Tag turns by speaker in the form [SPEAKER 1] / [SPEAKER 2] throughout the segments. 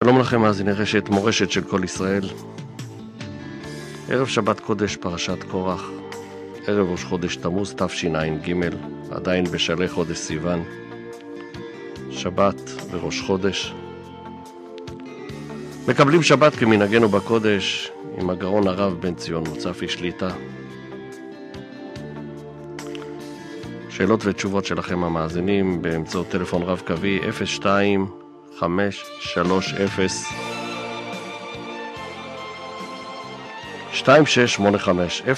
[SPEAKER 1] שלום לכם מאזיני רשת מורשת של כל ישראל. ערב שבת קודש פרשת קורח, ערב ראש חודש תמוז תשע"ג, עדיין בשלהי חודש סיוון, שבת וראש חודש. מקבלים שבת כמנהגנו בקודש עם הגאון הרב בן ציון מוצפי שליטא. שאלות ותשובות שלכם המאזינים באמצעות טלפון רב קווי 2685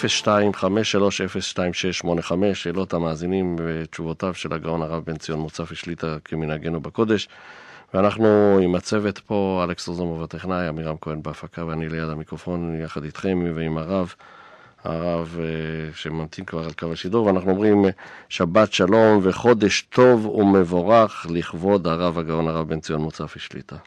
[SPEAKER 1] שאלות המאזינים ותשובותיו של הגאון הרב בן ציון מוצפי שליטא כמנהגנו בקודש. ואנחנו עם הצוות פה, אלכס רוזנבאום בטכנאי, אמירם כהן בהפקה ואני ליד המיקרופון יחד איתכם ועם הרב שממתין כבר על קו השידור, ואנחנו אומרים שבת שלום וחודש טוב ומבורך לכבוד הרב הגאון הרב בן ציון מוצפי שליטא.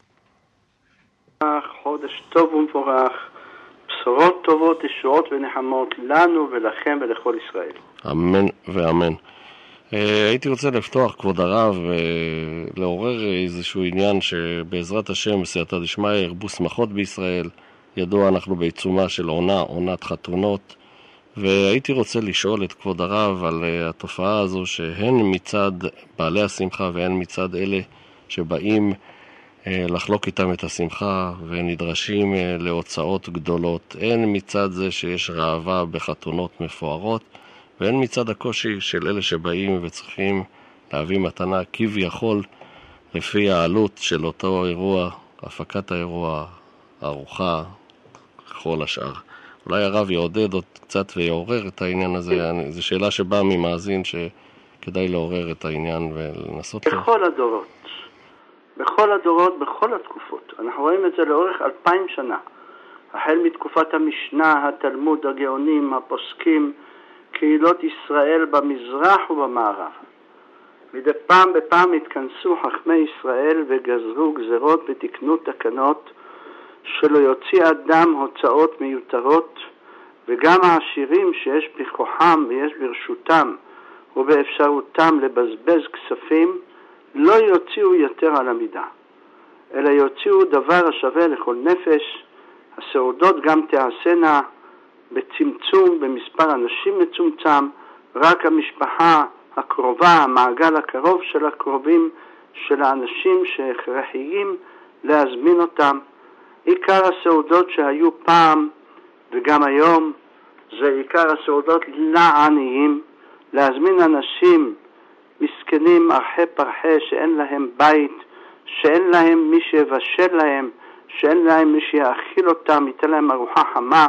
[SPEAKER 2] חודש טוב ומבורך, בשורות טובות, ישועות ונחמות לנו ולכם ולכל ישראל.
[SPEAKER 1] אמן ואמן. הייתי רוצה לפתוח כבוד הרב ולעורר איזשהו עניין שבעזרת השם בסייעתא דשמיא ירבו שמחות בישראל. ידוע אנחנו בעיצומה של עונת חתונות, והייתי רוצה לשאול את כבוד הרב על התופעה הזו שהן מצד בעלי השמחה והן מצד אלה שבאים לחלוק איתם את השמחה ונדרשים להוצאות גדולות, הן מצד זה שיש רעבה בחתונות מפוארות והן מצד הקושי של אלה שבאים וצריכים להביא מתנה כביכול לפי העלות של אותו אירוע, הפקת האירוע, ארוחה, כל השאר. אולי הרב יעודד עוד קצת ויעורר את העניין הזה. זו שאלה שבאה ממאזין שכדאי לעורר את העניין ולנסות
[SPEAKER 2] בכל הדורות, בכל התקופות. אנחנו רואים את זה לאורך 2000 שנה. החל מתקופת המשנה, התלמוד, הגאונים, הפוסקים, קהילות ישראל במזרח ובמערב. מדי פעם בפעם התכנסו חכמי ישראל וגזרו גזרות ותקנו תקנות שלא יוציא אדם הוצאות מיותרות, וגם העשירים שיש בכוחם ויש ברשותם ובאפשרותם לבזבז כספים לא יוציאו יותר על המידה, אלא יוציאו דבר השווה לכל נפש. הסעודות גם תעשנה בצמצום, במספר אנשים מצומצם, רק המשפחה הקרובה, המעגל הקרוב של הקרובים של האנשים שהכרחיים להזמין אותם. עיקר הסעודות שהיו פעם וגם היום זה עיקר הסעודות לעניים, להזמין אנשים מסכנים ארחי פרחי שאין להם בית, שאין להם מי שיבשל להם, שאין להם מי שיאכיל אותם, ייתן להם ארוחה חמה.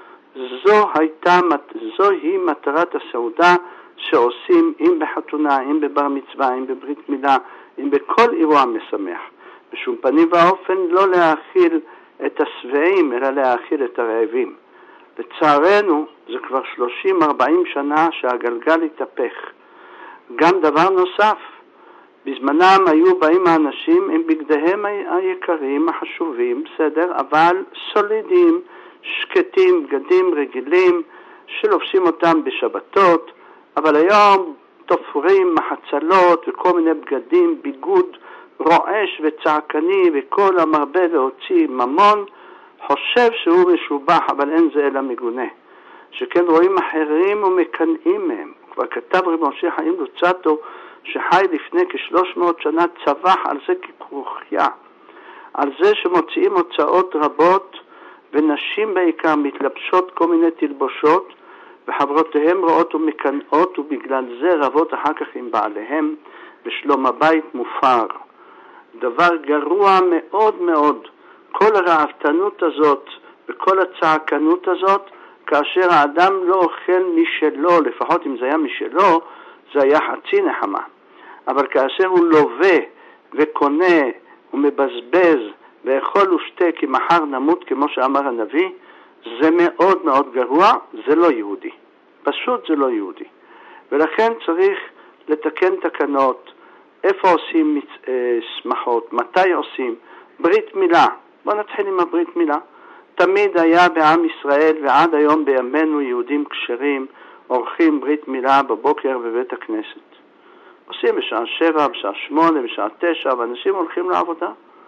[SPEAKER 2] זוהי מטרת הסעודה שעושים אם בחתונה, אם בבר מצווה, אם בברית מילה, אם בכל אירוע משמח. בשום פנים ואופן לא להאכיל את השבעים, אלא להאכיל את הרעבים. לצערנו, זה כבר 30-40 שנה שהגלגל התהפך. גם דבר נוסף, בזמנם היו באים האנשים עם בגדיהם היקרים, החשובים, בסדר, אבל סולידיים, שקטים, בגדים רגילים, שלובשים אותם בשבתות, אבל היום תופרים, מחצלות וכל מיני בגדים, ביגוד רועש וצעקני, וכל המרבה להוציא ממון חושב שהוא משובח, אבל אין זה אלא מגונה. שכן רואים אחרים ומקנאים מהם. כבר כתב רב משה חיים לוצאטו שחי לפני כ-300 שנה, צבח על זה ככרוכיה, על זה שמוציאים הוצאות רבות ונשים בעיקר מתלבשות כל מיני תלבושות וחברותיהם רואות ומקנאות, ובגלל זה רבות אחר כך עם בעליהם ושלום הבית מופר. דבר גרוע מאוד מאוד, כל הרעבתנות הזאת וכל הצעקנות הזאת, כאשר האדם לא אוכל משלו, לפחות אם זה היה משלו, זה היה חצי נחמה. אבל כאשר הוא לווה וקונה ומבזבז ואכול ושתה כי מחר נמות, כמו שאמר הנביא, זה מאוד מאוד גרוע, זה לא יהודי. פשוט זה לא יהודי. ולכן צריך לתקן תקנות, איפה עושים שמחות, מתי עושים, ברית מילה. בוא נתחיל עם הברית מילה. תמיד היה בעם ישראל ועד היום בימינו יהודים כשרים עורכים ברית מילה בבוקר בבית הכנסת. עושים בשעה 7, בשעה 8, בשעה 9, ואנשים הולכים לעבודה.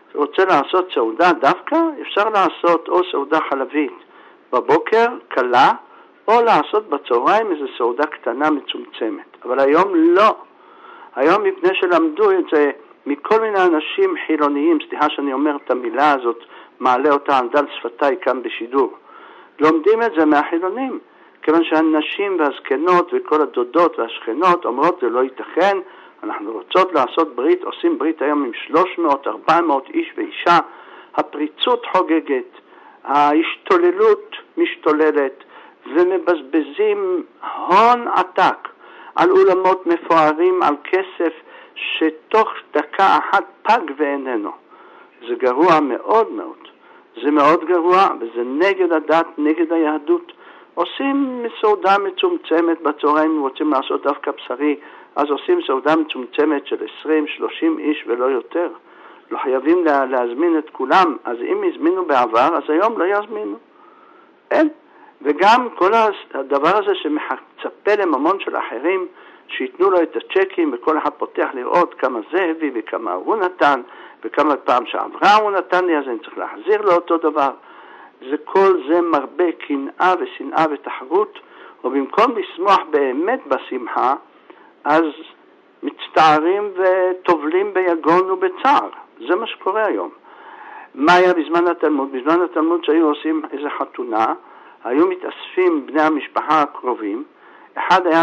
[SPEAKER 2] רוצה לעשות סעודה דווקא, אפשר לעשות או סעודה חלבית בבוקר, קלה, או לעשות בצהריים איזו סעודה קטנה מצומצמת. אבל היום לא. היום מפני שלמדו את זה מכל מיני אנשים חילוניים, סליחה שאני אומר את המילה הזאת, מעלה אותה על דל שפתיי כאן בשידור. לומדים את זה מהחילונים, כיוון שהנשים והזקנות וכל הדודות והשכנות אומרות זה לא ייתכן, אנחנו רוצות לעשות ברית, עושים ברית היום עם 300-400 איש ואישה, הפריצות חוגגת, ההשתוללות משתוללת, ומבזבזים הון עתק על אולמות מפוארים, על כסף שתוך דקה אחת פג ואיננו. זה גרוע מאוד מאוד. זה מאוד גרוע, וזה נגד הדת, נגד היהדות. עושים סעודה מצומצמת בצהריים, רוצים לעשות דווקא בשרי, אז עושים סעודה מצומצמת של 20-30 איש ולא יותר. לא חייבים להזמין את כולם, אז אם הזמינו בעבר, אז היום לא יזמינו. אין. וגם כל הדבר הזה שמצפה לממון של אחרים, שיתנו לו את הצ'קים וכל אחד פותח לראות כמה זה הביא וכמה הוא נתן, וכמה פעם שעברה הוא נתן לי, אז אני צריך להחזיר לו אותו דבר. כל זה מרבה קנאה ושנאה ותחרות, ובמקום לשמוח באמת בשמחה, אז מצטערים וטובלים ביגון ובצער. זה מה שקורה היום. מה היה בזמן התלמוד? בזמן התלמוד שהיו עושים איזו חתונה, היו מתאספים בני המשפחה הקרובים, אחד היה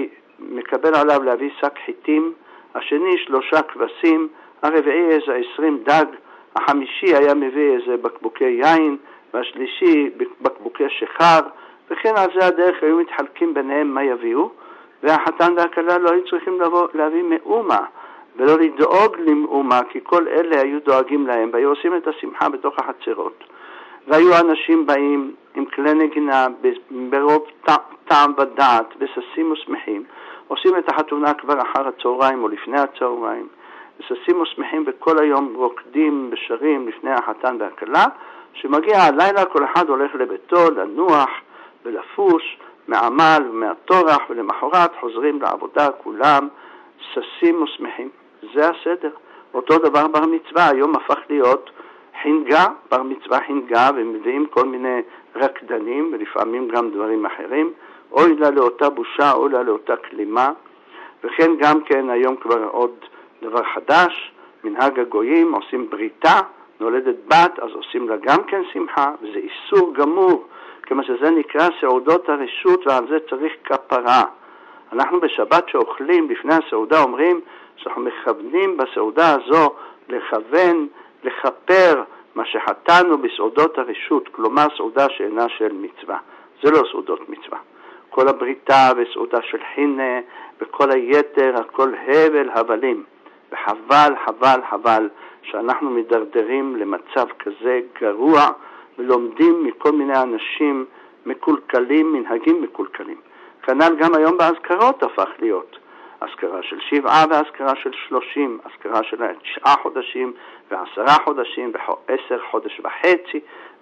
[SPEAKER 2] מקבל עליו להביא שק חיטים, השני 3 כבשים, הרביעי איזה 20 דג, החמישי היה מביא איזה בקבוקי יין, והשלישי בקבוקי שחר, וכן על זה הדרך היו מתחלקים ביניהם מה יביאו, והחתן והכלה לא היו צריכים להביא מאומה, ולא לדאוג למאומה, כי כל אלה היו דואגים להם, והיו עושים את השמחה בתוך החצרות. והיו אנשים באים עם כלי נגינה, ברוב טעם ודעת, בססים ושמחים, עושים את החתונה כבר אחר הצהריים או לפני הצהריים, בססים ושמחים וכל היום רוקדים בשרים לפני החתן והכלה, שמגיע הלילה כל אחד הולך לביתו לנוח ולפוש מעמל ומהתורח, ולמחרת חוזרים לעבודה כולם ססים ושמחים. זה הסדר. אותו דבר בר מצווה, היום הפך להיות חינגה, בר מצווה חינגה, ומביאים כל מיני רקדנים ולפעמים גם דברים אחרים, אוי לה לאותה בושה, אוי לה לאותה כלימה. וכן גם כן היום כבר עוד דבר חדש, מנהג הגויים, עושים בריתה, נולדת בת, אז עושים לה גם כן שמחה, וזה איסור גמור, כמו שזה נקרא סעודות הרשות, ועל זה צריך כפרה. אנחנו בשבת שאוכלים לפני הסעודה אומרים שאנחנו מכוונים בסעודה הזו לכוון, לכפר מה שחטאנו בסעודות הרשות, כלומר סעודה שאינה של מצווה. זה לא סעודות מצווה. כל הבריתה וסעודה של חינה וכל היתר, הכל הבל הבלים. וחבל, חבל, חבל שאנחנו מדרדרים למצב כזה גרוע ולומדים מכל מיני אנשים מקולקלים, מנהגים מקולקלים. כנ"ל גם היום באזכרות הפך להיות. אזכרה של 7 ואזכרה של 30, אזכרה של 9 חודשים ו10 חודשים ו10 חודש וחצי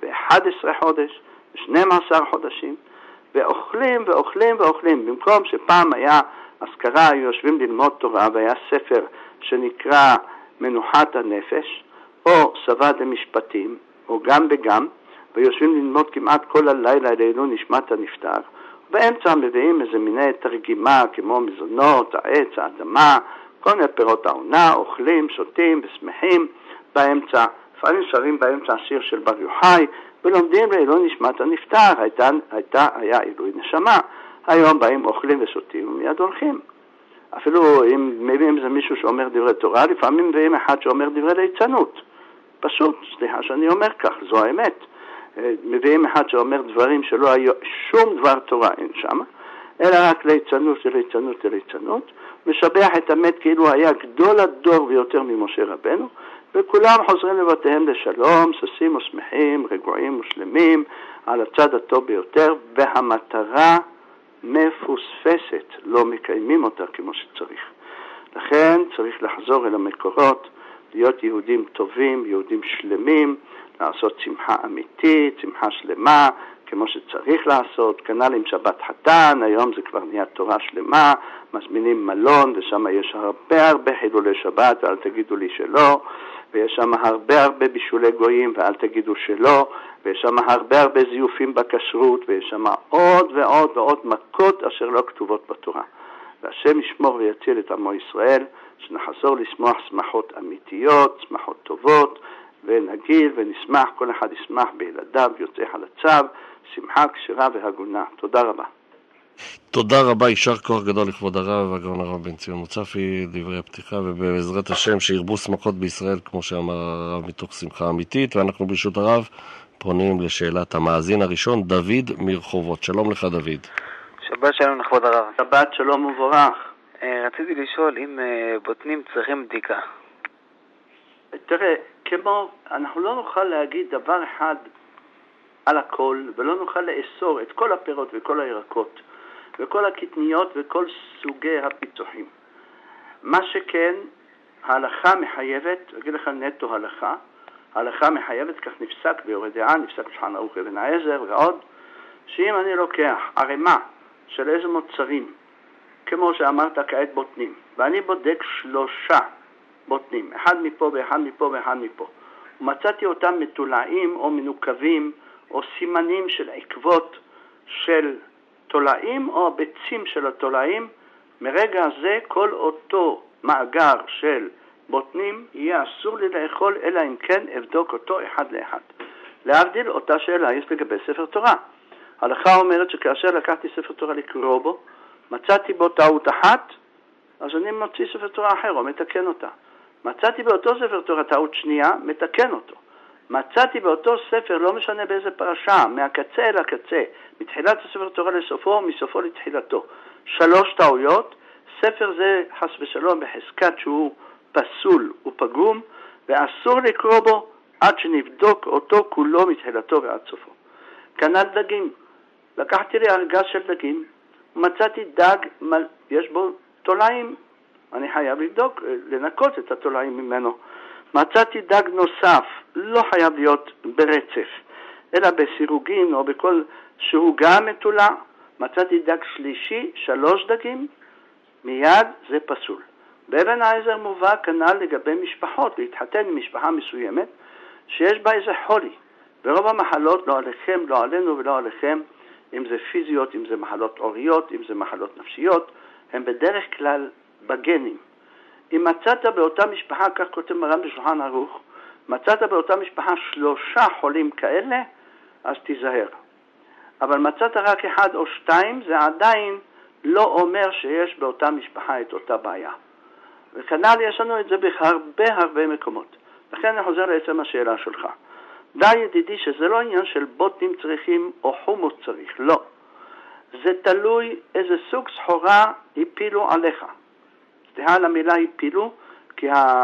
[SPEAKER 2] ו11 חודש ו12 חודשים, ואוכלים ואוכלים ואוכלים. במקום שפעם היה אזכרה, היו יושבים ללמוד תורה, והיה ספר שנקרא מנוחת הנפש, או סבא דמשפטים, או גם וגם, ויושבים ללמוד כמעט כל הלילה לעילוי נשמת הנפטר. באמצע מביאים איזה מיני תרגימה כמו מזונות, העץ, האדמה, כל מיני פירות העונה, אוכלים, שותים ושמחים באמצע. לפעמים שרים באמצע השיר של בר יוחאי, ולומדים לעילוי נשמת הנפטר, היה עילוי נשמה. היום באים אוכלים ושותים ומיד הולכים. אפילו אם מביאים איזה מישהו שאומר דברי תורה, לפעמים מביאים אחד שאומר דברי ליצנות. פשוט, סליחה שאני אומר כך, זו האמת. מביאים אחד שאומר דברים שלא היו שום דבר תורה אין שם, אלא רק ליצנות וליצנות וליצנות, משבח את המת כאילו היה גדול הדור ויותר ממשה רבנו, וכולם חוזרים לבתיהם לשלום, ששים ושמחים, רגועים ושלמים, על הצד הטוב ביותר, והמטרה מפוספסת, לא מקיימים אותה כמו שצריך. לכן צריך לחזור אל המקורות, להיות יהודים טובים, יהודים שלמים, לעשות שמחה אמיתית, שמחה שלמה, כמו שצריך לעשות, כנ"ל עם שבת חתן, היום זה כבר נהיה תורה שלמה, מזמינים מלון, ושם יש הרבה חילולי שבת, ואל תגידו לי שלא, ויש שם הרבה בישולי גויים, ואל תגידו שלא, ויש שם הרבה זיופים בכשרות, ויש שם עוד מכות אשר לא כתובות בתורה. והשם ישמור ויציל את עמו ישראל, שנחזור לשמוח שמחות אמיתיות, שמחות טובות, ונגיד ונשמח, כל אחד ישמח בילדיו, יוצא על הצו, שמחה כשרה והגונה. תודה רבה.
[SPEAKER 1] תודה רבה, יישר כוח גדול לכבוד הרב, הגאון הרב בן ציון מוצפי, דברי הפתיחה, ובעזרת השם שירבו שמחות בישראל, כמו שאמר הרב, מתוך שמחה אמיתית. ואנחנו ברשות הרב פונים לשאלת המאזין הראשון, דוד מרחובות. שלום לך דוד.
[SPEAKER 3] שבת שלום לכבוד הרב.
[SPEAKER 2] שבת שלום וברך.
[SPEAKER 3] רציתי לשאול אם בוטנים צריכים בדיקה.
[SPEAKER 2] תראה, כמו אנחנו לא נוכל להגיד דבר אחד על הכל, ולא נוכל לאסור את כל הפירות וכל הירקות וכל הקטניות וכל סוגי הפיצוחים. מה שכן, ההלכה מחייבת, אגיד לך נטו הלכה, ההלכה מחייבת, כך נפסק ביורה דעה, נפסק בשולחן ערוך אבן העזר ועוד, שאם אני לוקח ערימה של איזה מוצרים, כמו שאמרת כעת בוטנים, ואני בודק 3 בוטנים, אחד מפה ואחד מפה ואחד מפה, ומצאתי אותם מתולעים או מנוקבים או סימנים של עקבות של תולעים או הביצים של התולעים, מרגע זה כל אותו מאגר של בוטנים יהיה אסור לי לאכול, אלא אם כן אבדוק אותו אחד לאחד. להבדיל, אותה שאלה יש לגבי ספר תורה. ההלכה אומרת שכאשר לקחתי ספר תורה לקרוא בו, מצאתי בו טעות אחת, אז אני מוציא ספר תורה אחר או מתקן אותה. מצאתי באותו ספר תורה טעות שנייה, מתקן אותו. מצאתי באותו ספר, לא משנה באיזה פרשה, מהקצה אל הקצה, מתחילת הספר תורה לסופו או מסופו לתחילתו, 3 טעויות, ספר זה חס ושלום בחזקת שהוא פסול ופגום, ואסור לקרוא בו עד שנבדוק אותו כולו מתחילתו ועד סופו. כנ"ל דגים, לקחתי לי ארגז של דגים, מצאתי דג, יש בו תולעים, אני חייב לבדוק, לנקות את התולעים ממנו. מצאתי דג נוסף, לא חייב להיות ברצף, אלא בסירוגין או בכל שהוא גם מתולע. מצאתי דג שלישי, 3 דגים, מיד זה פסול. באבן העזר מובא כנ"ל לגבי משפחות, להתחתן עם משפחה מסוימת, שיש בה איזה חולי. ברוב המחלות, לא עליכם, לא עלינו ולא עליכם, אם זה פיזיות, אם זה מחלות אוריות, אם זה מחלות נפשיות, הם בדרך כלל בגנים. אם מצאת באותה משפחה, כך כותב מרן בשולחן ערוך, מצאת באותה משפחה 3 חולים כאלה, אז תיזהר. אבל מצאת רק 1 או 2, זה עדיין לא אומר שיש באותה משפחה את אותה בעיה. וכנ"ל יש לנו את זה בהרבה מקומות. לכן אני חוזר לעצם השאלה שלך. די ידידי שזה לא עניין של בוטנים צריכים או חומוס צריך, לא. זה תלוי איזה סוג סחורה הפילו עליך. סליחה על המילה הפילו, כי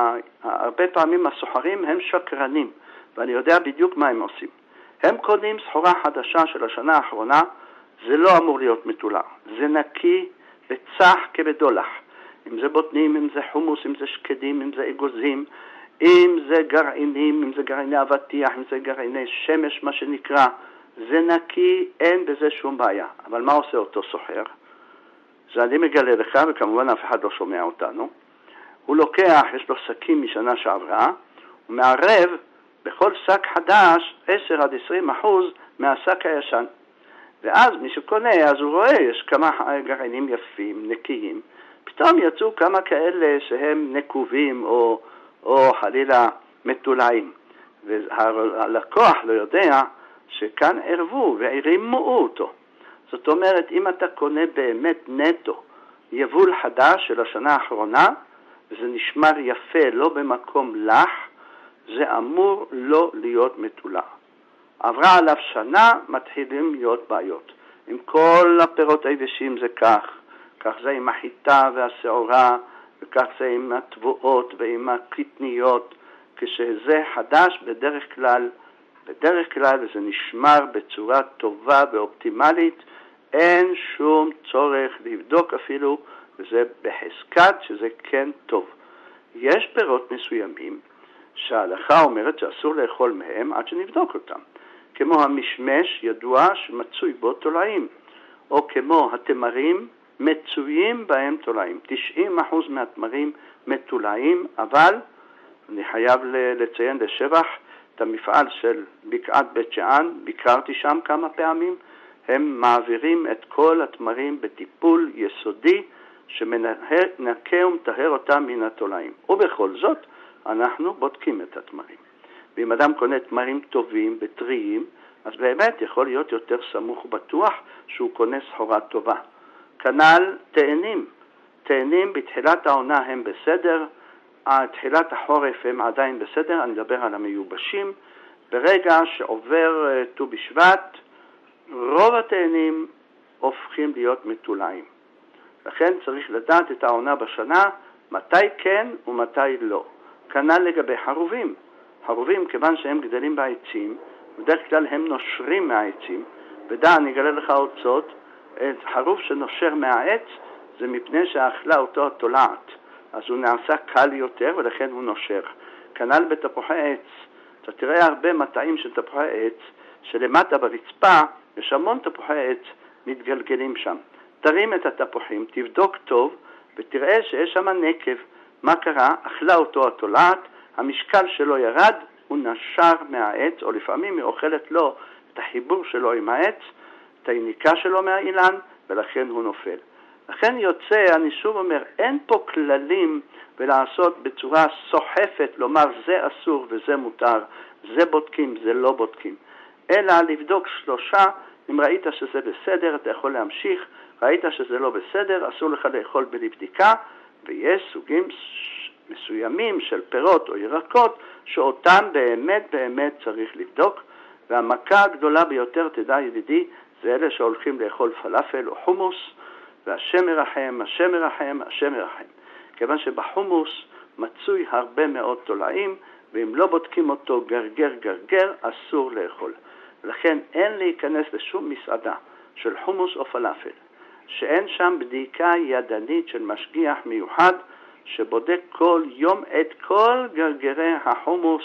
[SPEAKER 2] הרבה פעמים הסוחרים הם שקרנים, ואני יודע בדיוק מה הם עושים. הם קונים סחורה חדשה של השנה האחרונה, זה לא אמור להיות מתולע. זה נקי וצח כבדולח. אם זה בוטנים, אם זה חומוס, אם זה שקדים, אם זה אגוזים, אם זה גרעינים, אם זה גרעיני אבטיח, אם זה גרעיני שמש, מה שנקרא, זה נקי, אין בזה שום בעיה. אבל מה עושה אותו סוחר? זה אני מגלה לך, וכמובן אף אחד לא שומע אותנו. הוא לוקח, יש לו שקים משנה שעברה, הוא מערב בכל שק חדש 10-20% מהשק הישן. ואז מי שקונה, אז הוא רואה, יש כמה גרעינים יפים, נקיים. פתאום יצאו כמה כאלה שהם נקובים או חלילה מתולעים. והלקוח לא יודע שכאן ערבו והרימו אותו. זאת אומרת, אם אתה קונה באמת נטו יבול חדש של השנה האחרונה, וזה נשמר יפה, לא במקום לח, זה אמור לא להיות מתולע. עברה עליו שנה, מתחילים להיות בעיות. עם כל הפירות היבשים זה כך זה עם החיטה והשעורה, וכך זה עם התבואות ועם הקטניות. כשזה חדש, בדרך כלל זה נשמר בצורה טובה ואופטימלית, אין שום צורך לבדוק אפילו, וזה בחזקת שזה כן טוב. יש פירות מסוימים שההלכה אומרת שאסור לאכול מהם עד שנבדוק אותם. כמו המשמש ידוע שמצוי בו תולעים, או כמו התמרים מצויים בהם תולעים. 90% מהתמרים מתולעים, אבל אני חייב לציין לשבח את המפעל של בקעת בית שאן, ביקרתי שם כמה פעמים, הם מעבירים את כל התמרים בטיפול יסודי שמנקה ומטהר אותם מן התולעים. ובכל זאת, אנחנו בודקים את התמרים. ואם אדם קונה תמרים טובים וטריים, אז באמת יכול להיות יותר סמוך ובטוח שהוא קונה סחורה טובה. כנ"ל תאנים. תאנים בתחילת העונה הם בסדר, תחילת החורף הם עדיין בסדר, אני מדבר על המיובשים. ברגע שעובר ט"ו בשבט, רוב התאנים הופכים להיות מטולעים. לכן צריך לדעת את העונה בשנה, מתי כן ומתי לא. כנ"ל לגבי חרובים. חרובים, כיוון שהם גדלים בעצים, בדרך כלל הם נושרים מהעצים. ודע, אני אגלה לך עוד סוד, חרוב שנושר מהעץ זה מפני שאכלה אותו התולעת. אז הוא נעשה קל יותר ולכן הוא נושר. כנ"ל בתפוחי עץ. אתה תראה הרבה מטעים של תפוחי עץ, שלמטה ברצפה יש המון תפוחי עץ מתגלגלים שם. תרים את התפוחים, תבדוק טוב ותראה שיש שם נקב. מה קרה? אכלה אותו התולעת, המשקל שלו ירד, הוא נשר מהעץ, או לפעמים היא אוכלת לו את החיבור שלו עם העץ, את היניקה שלו מהאילן, ולכן הוא נופל. לכן יוצא, אני שוב אומר, אין פה כללים ולעשות בצורה סוחפת, לומר זה אסור וזה מותר, זה בודקים, זה לא בודקים. אלא לבדוק שלושה, אם ראית שזה בסדר, אתה יכול להמשיך, ראית שזה לא בסדר, אסור לך לאכול בלי בדיקה, ויש סוגים מסוימים של פירות או ירקות, שאותם באמת צריך לבדוק, והמכה הגדולה ביותר, תדע ידידי, זה אלה שהולכים לאכול פלאפל או חומוס, והשם ירחם, השם ירחם, השם ירחם. כיוון שבחומוס מצוי הרבה מאוד תולעים, ואם לא בודקים אותו גרגר, אסור לאכול. לכן אין להיכנס לשום מסעדה של חומוס או פלאפל, שאין שם בדיקה ידנית של משגיח מיוחד, שבודק כל יום את כל גרגרי החומוס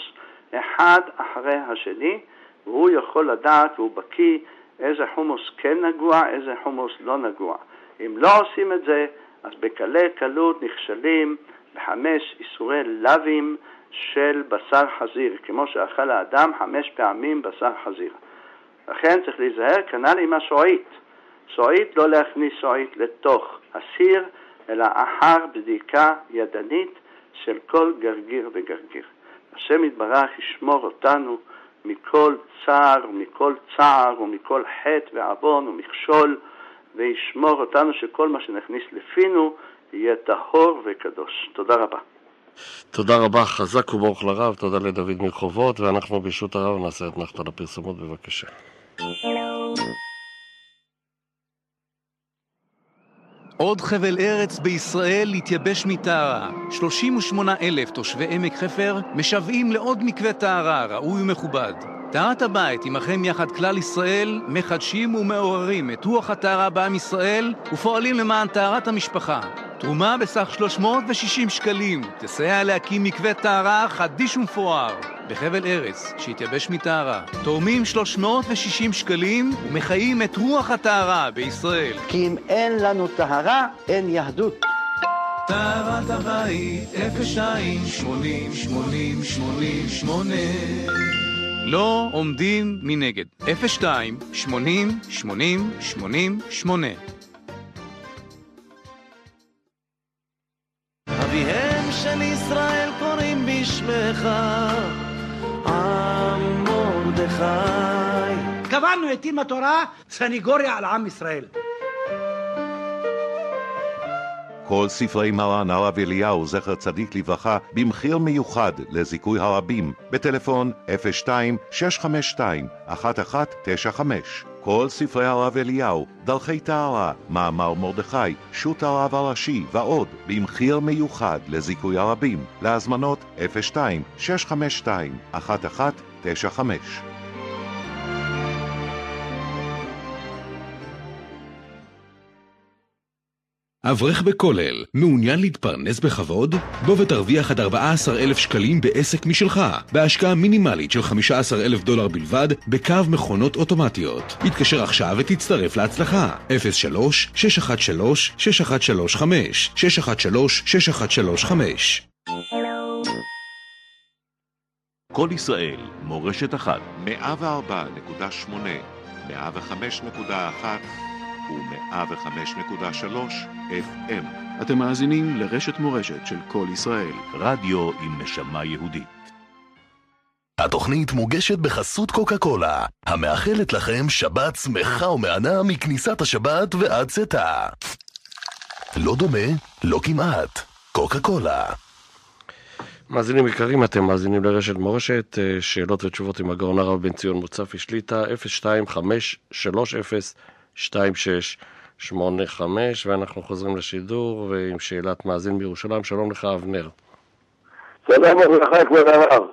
[SPEAKER 2] אחד אחרי השני, והוא יכול לדעת, והוא בקיא, איזה חומוס כן נגוע, איזה חומוס לא נגוע. אם לא עושים את זה, אז בקלי קלות נכשלים בחמש איסורי לווים של בשר חזיר, כמו שאכל האדם 5 פעמים בשר חזיר. לכן צריך להיזהר, כנ"ל עם השועית. שועית, לא להכניס שועית לתוך הסיר, אלא אחר בדיקה ידנית של כל גרגיר וגרגיר. השם יתברך ישמור אותנו מכל צער ומכל צער ומכל חטא ועוון ומכשול, וישמור אותנו שכל מה שנכניס לפינו יהיה טהור וקדוש. תודה רבה.
[SPEAKER 1] תודה רבה, חזק וברוך לרב, תודה לדוד מרחובות, ואנחנו ברשות הרב נעשה את נחת על הפרסומות, בבקשה.
[SPEAKER 4] עוד חבל ארץ בישראל להתייבש מטהרה. 38,000 תושבי עמק חפר משוועים לעוד מקווה טהרה ראוי ומכובד. טהרת הבית עמכם יחד כלל ישראל מחדשים ומעוררים את רוח הטהרה בעם ישראל ופועלים למען טהרת המשפחה. תרומה בסך 360 שקלים תסייע להקים מקווה טהרה חדיש ומפואר בחבל ארץ שהתייבש מטהרה. תורמים 360 שקלים ומחיים את רוח הטהרה בישראל.
[SPEAKER 2] כי אם אין לנו טהרה, אין יהדות.
[SPEAKER 4] טהרת הבית 02 80 80 88 לא עומדים מנגד. 02 80 80 88
[SPEAKER 5] אביהם של ישראל קוראים בשמך עם מרדכי.
[SPEAKER 6] קבענו את עם התורה סניגוריה על עם ישראל.
[SPEAKER 7] כל ספרי מרן הרב אליהו זכר צדיק לברכה במחיר מיוחד לזיכוי הרבים בטלפון 02-652-1195. כל ספרי הרב אליהו, דרכי טהרה, מאמר מרדכי, שו"ת הרב הראשי ועוד במחיר מיוחד לזיכוי הרבים. להזמנות 02-652-1195.
[SPEAKER 8] אברך בכולל, מעוניין להתפרנס בכבוד? בוא ותרוויח עד 14,000 שקלים בעסק משלך, בהשקעה מינימלית של $15,000 בלבד, בקו מכונות אוטומטיות. התקשר עכשיו ותצטרף להצלחה. 03-613-6135 613-6135.
[SPEAKER 7] כל ישראל, מורשת אחת, 104.8, 105.1 ו-105.3 FM.
[SPEAKER 8] אתם מאזינים לרשת מורשת של כל ישראל.
[SPEAKER 7] רדיו עם נשמה יהודית.
[SPEAKER 9] התוכנית מוגשת בחסות קוקה קולה, המאחלת לכם שבת שמחה ומענה מכניסת השבת ועד צאתה. לא דומה, לא כמעט. קוקה קולה.
[SPEAKER 1] מאזינים יקרים, אתם מאזינים לרשת מורשת, שאלות ותשובות עם הגאון הרב בן ציון מוצפי שליטה, 02-530-2685, ואנחנו חוזרים לשידור ועם שאלת מאזין בירושלים. שלום לך אבנר.
[SPEAKER 10] שלום וברכה כבוד הרב.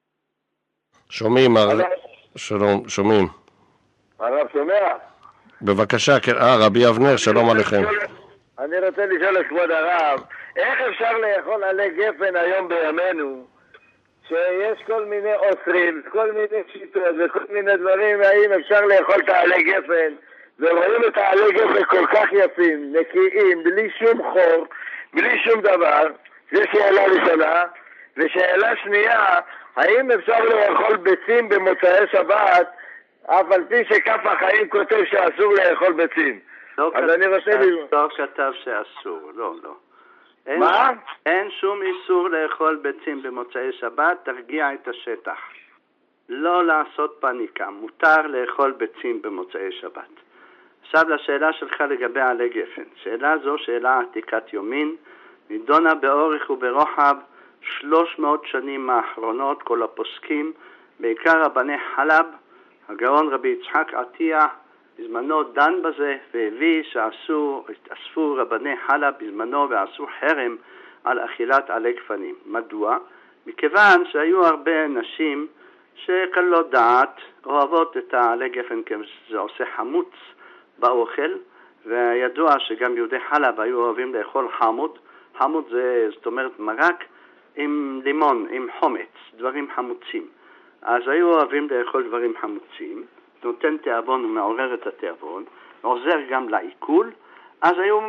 [SPEAKER 1] שומעים, שלום, שומעים.
[SPEAKER 10] הרב שומע?
[SPEAKER 1] בבקשה, כן, רבי אבנר, שלום עליכם.
[SPEAKER 10] אני רוצה לשאול את כבוד הרב, איך אפשר לאכול עלי גפן היום בימינו, שיש כל מיני אוסרים, כל מיני שיטות וכל מיני דברים, האם אפשר לאכול את העלי גפן, ורואים את העלי גפן כל כך יפים, נקיים, בלי שום חור, בלי שום דבר. זו שאלה ראשונה. ושאלה שנייה, האם אפשר לאכול ביצים במוצאי שבת, אף על פי שכף החיים כותב שאסור לאכול ביצים? אז אני רוצה
[SPEAKER 2] לא כתב שאסור, לא.
[SPEAKER 10] מה?
[SPEAKER 2] אין שום איסור לאכול ביצים במוצאי שבת, תרגיע את השטח. לא לעשות פניקה, מותר לאכול ביצים במוצאי שבת. עכשיו לשאלה שלך לגבי עלי גפן. שאלה זו שאלה עתיקת יומין, נידונה באורך וברוחב 300 שנים האחרונות, כל הפוסקים, בעיקר רבני חלב, הגאון רבי יצחק עטיה, בזמנו דן בזה והביא שהתאספו רבני חלב בזמנו ועשו חרם על אכילת עלי גפנים. מדוע? מכיוון שהיו הרבה נשים שקלות דעת אוהבות את העלי גפן כי זה עושה חמוץ באוכל, וידוע שגם יהודי חלב היו אוהבים לאכול חמוד. חמוד זאת אומרת מרק עם לימון, עם חומץ, דברים חמוצים. אז היו אוהבים לאכול דברים חמוצים, נותן תיאבון ומעורר את התיאבון, עוזר גם לעיכול. אז היו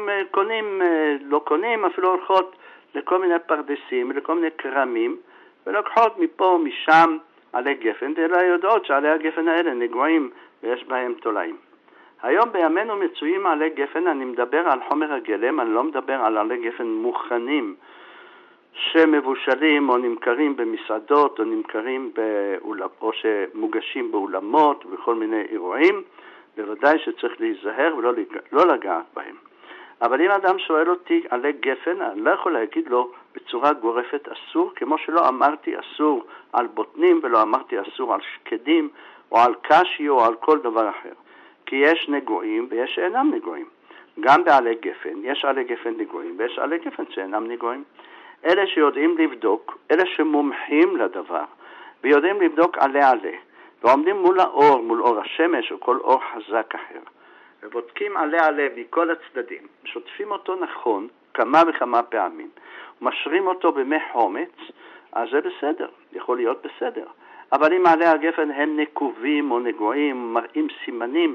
[SPEAKER 2] קונים, אפילו הולכות לכל מיני פרדסים, לכל מיני קרמים, ולוקחות מפה ומשם עלי גפן, אלא יודעות שעלי הגפן האלה נגועים ויש בהם תולעים. היום בימינו מצויים עלי גפן, אני מדבר על חומר הגלם, אני לא מדבר על עלי גפן מוכנים, שמבושלים או נמכרים במסעדות או נמכרים או שמוגשים באולמות ובכל מיני אירועים. בוודאי שצריך להיזהר ולא לגעת בהם. אבל אם אדם שואל אותי עלי גפן, אני לא יכול להגיד לו בצורה גורפת אסור, כמו שלא אמרתי אסור על בוטנים ולא אמרתי אסור על שקדים או על קשי או על כל דבר אחר. כי יש נגועים ויש שאינם נגועים. גם בעלי גפן יש עלי גפן נגועים ויש עלי גפן שאינם נגועים. אלה שיודעים לבדוק, אלה שמומחים לדבר, ויודעים לבדוק עלי, ועומדים מול האור, מול אור השמש או כל אור חזק אחר, ובודקים עלי מכל הצדדים, שוטפים אותו נכון כמה וכמה פעמים, ומשרים אותו במי חומץ, אז זה בסדר, יכול להיות בסדר. אבל אם עלי הגפן הם נקובים או נגועים, מראים סימנים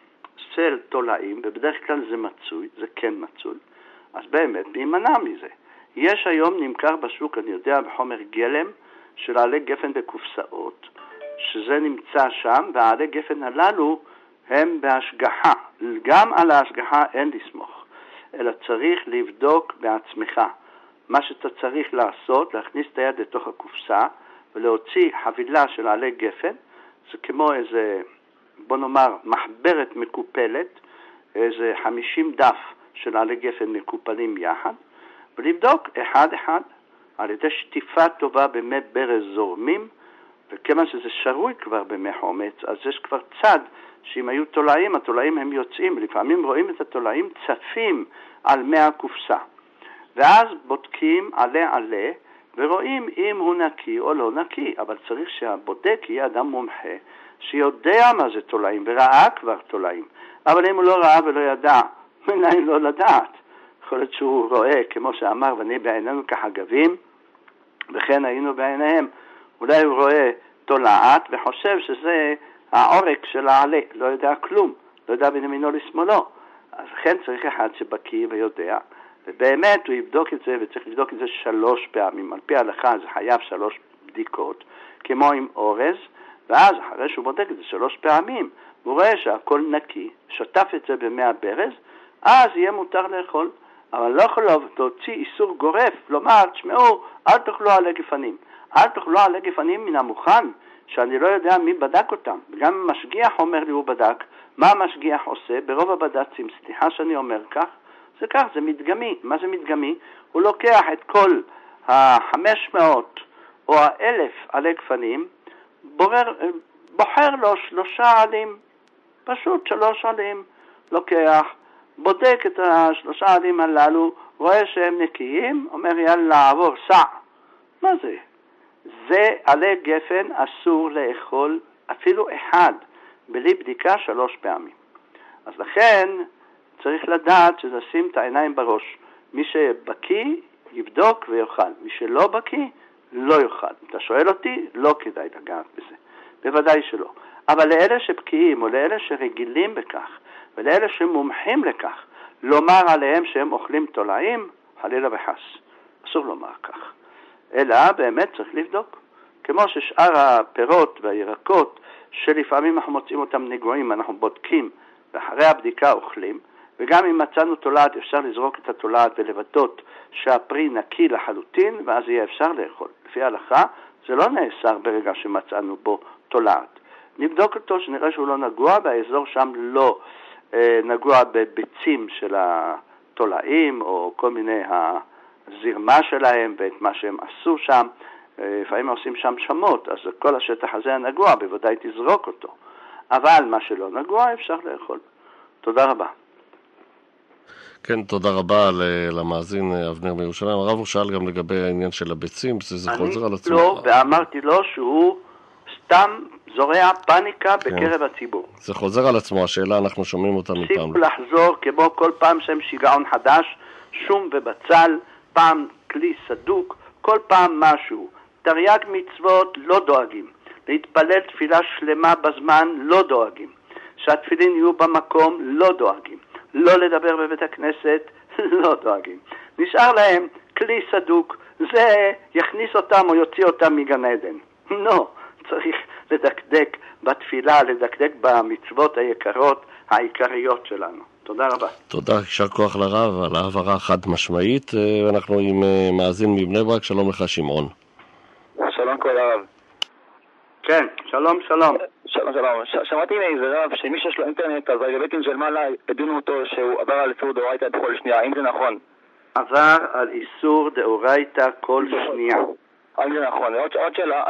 [SPEAKER 2] של תולעים, ובדרך כלל זה מצוי, זה כן מצוי, אז באמת להימנע מזה. יש היום נמכר בשוק, אני יודע, בחומר גלם של עלי גפן בקופסאות, שזה נמצא שם, והעלי גפן הללו הם בהשגחה. גם על ההשגחה אין לסמוך, אלא צריך לבדוק בעצמך. מה שאתה צריך לעשות, להכניס את היד לתוך הקופסה ולהוציא חבילה של עלי גפן, זה כמו איזה, בוא נאמר, מחברת מקופלת, איזה 50 דף של עלי גפן מקופלים יחד, ולבדוק אחד אחד על ידי שטיפה טובה במי ברז זורמים, וכמה שזה שרוי כבר במי חומץ, אז יש כבר צד שאם היו תולעים, התולעים הם יוצאים, ולפעמים רואים את התולעים צפים על מי הקופסה. ואז בודקים עלי ורואים אם הוא נקי או לא נקי, אבל צריך שהבודק יהיה אדם מומחה שיודע מה זה תולעים וראה כבר תולעים. אבל אם הוא לא ראה ולא ידע, מנין לא לדעת? יכול להיות שהוא רואה, כמו שאמר, ואני בעינינו כחגבים, וכן היינו בעיניהם. אולי הוא רואה תולעת וחושב שזה העורק של העלה, לא יודע כלום, לא יודע בין ימינו לשמאלו. אז לכן צריך אחד שבקיא ויודע, ובאמת הוא יבדוק את זה, וצריך לבדוק את זה 3 פעמים. על פי ההלכה זה חייב 3 בדיקות, כמו עם אורז, ואז אחרי שהוא בודק את זה 3 פעמים, הוא רואה שהכל נקי, שטף את זה במי ברז, אז יהיה מותר לאכול. אבל לא יכול להוציא איסור גורף, לומר, תשמעו, אל תאכלו עלי גפנים. אל תאכלו עלי גפנים מן המוכן, שאני לא יודע מי בדק אותם. גם המשגיח אומר לי הוא בדק. מה המשגיח עושה? ברוב הבד"צים, סליחה שאני אומר כך, זה כך, זה מדגמי. מה זה מדגמי? הוא לוקח את כל 500 או 1,000 עלי גפנים, בוחר לו 3 עלים, פשוט 3 עלים, לוקח, בודק את 3 עלים הללו, רואה שהם נקיים, אומר יאללה עבור, סע. מה זה? זה עלי גפן אסור לאכול אפילו אחד, בלי בדיקה 3 פעמים. אז לכן צריך לדעת שנשים את העיניים בראש. מי שבקיא יבדוק ויאכל, מי שלא בקיא לא יאכל. אתה שואל אותי? לא כדאי לגעת בזה, בוודאי שלא. אבל לאלה שבקיאים או לאלה שרגילים בכך ולאלה שמומחים לכך, לומר עליהם שהם אוכלים תולעים, חלילה וחס, אסור לומר כך. אלא באמת צריך לבדוק. כמו ששאר הפירות והירקות שלפעמים אנחנו מוצאים אותם נגועים, אנחנו בודקים ואחרי הבדיקה אוכלים, וגם אם מצאנו תולעת אפשר לזרוק את התולעת ולבדות שהפרי נקי לחלוטין, ואז יהיה אפשר לאכול. לפי ההלכה זה לא נאסר ברגע שמצאנו בו תולעת. נבדוק אותו שנראה שהוא לא נגוע, והאזור שם לא נגוע בביצים של התולעים או כל מיני הזרמה שלהם ואת מה שהם עשו שם. לפעמים עושים שם שמות, אז כל השטח הזה הנגוע בוודאי תזרוק אותו. אבל מה שלא נגוע אפשר לאכול. תודה רבה.
[SPEAKER 1] כן, תודה רבה למאזין אבנר מירושלים. הרב הוא שאל גם לגבי העניין של הביצים, זה חוזר על עצמו.
[SPEAKER 2] לא, ואמרתי לו שהוא סתם זורע פאניקה בקרב הציבור.
[SPEAKER 1] זה חוזר על עצמו, השאלה אנחנו שומעים אותה מפעם.
[SPEAKER 2] תפסיקו לחזור כמו כל פעם שהם שיגעון חדש, שום ובצל, פעם כלי סדוק, כל פעם משהו. תרי"ג מצוות לא דואגים. להתפלל תפילה שלמה בזמן לא דואגים. שהתפילין יהיו במקום לא דואגים. לא לדבר בבית הכנסת לא דואגים. נשאר להם כלי סדוק, זה יכניס אותם או יוציא אותם מגן עדן. לא, צריך לדקדק בתפילה, לדקדק במצוות היקרות העיקריות שלנו. תודה רבה.
[SPEAKER 1] תודה, יישר כוח לרב על העברה חד משמעית. אנחנו עם מאזין מבני ברק. שלום לך שמעון.
[SPEAKER 11] שלום כל הרב.
[SPEAKER 2] כן, שלום שלום.
[SPEAKER 11] שלום שלום. שמעתי מאיזה רב שמי שיש לו אינטרנט אז בבטן של מעלה הדינו אותו שהוא עבר על איסור דאורייתא בכל שנייה. האם זה נכון?
[SPEAKER 2] עבר על איסור דאורייתא כל שנייה.
[SPEAKER 11] האם זה נכון? עוד שאלה.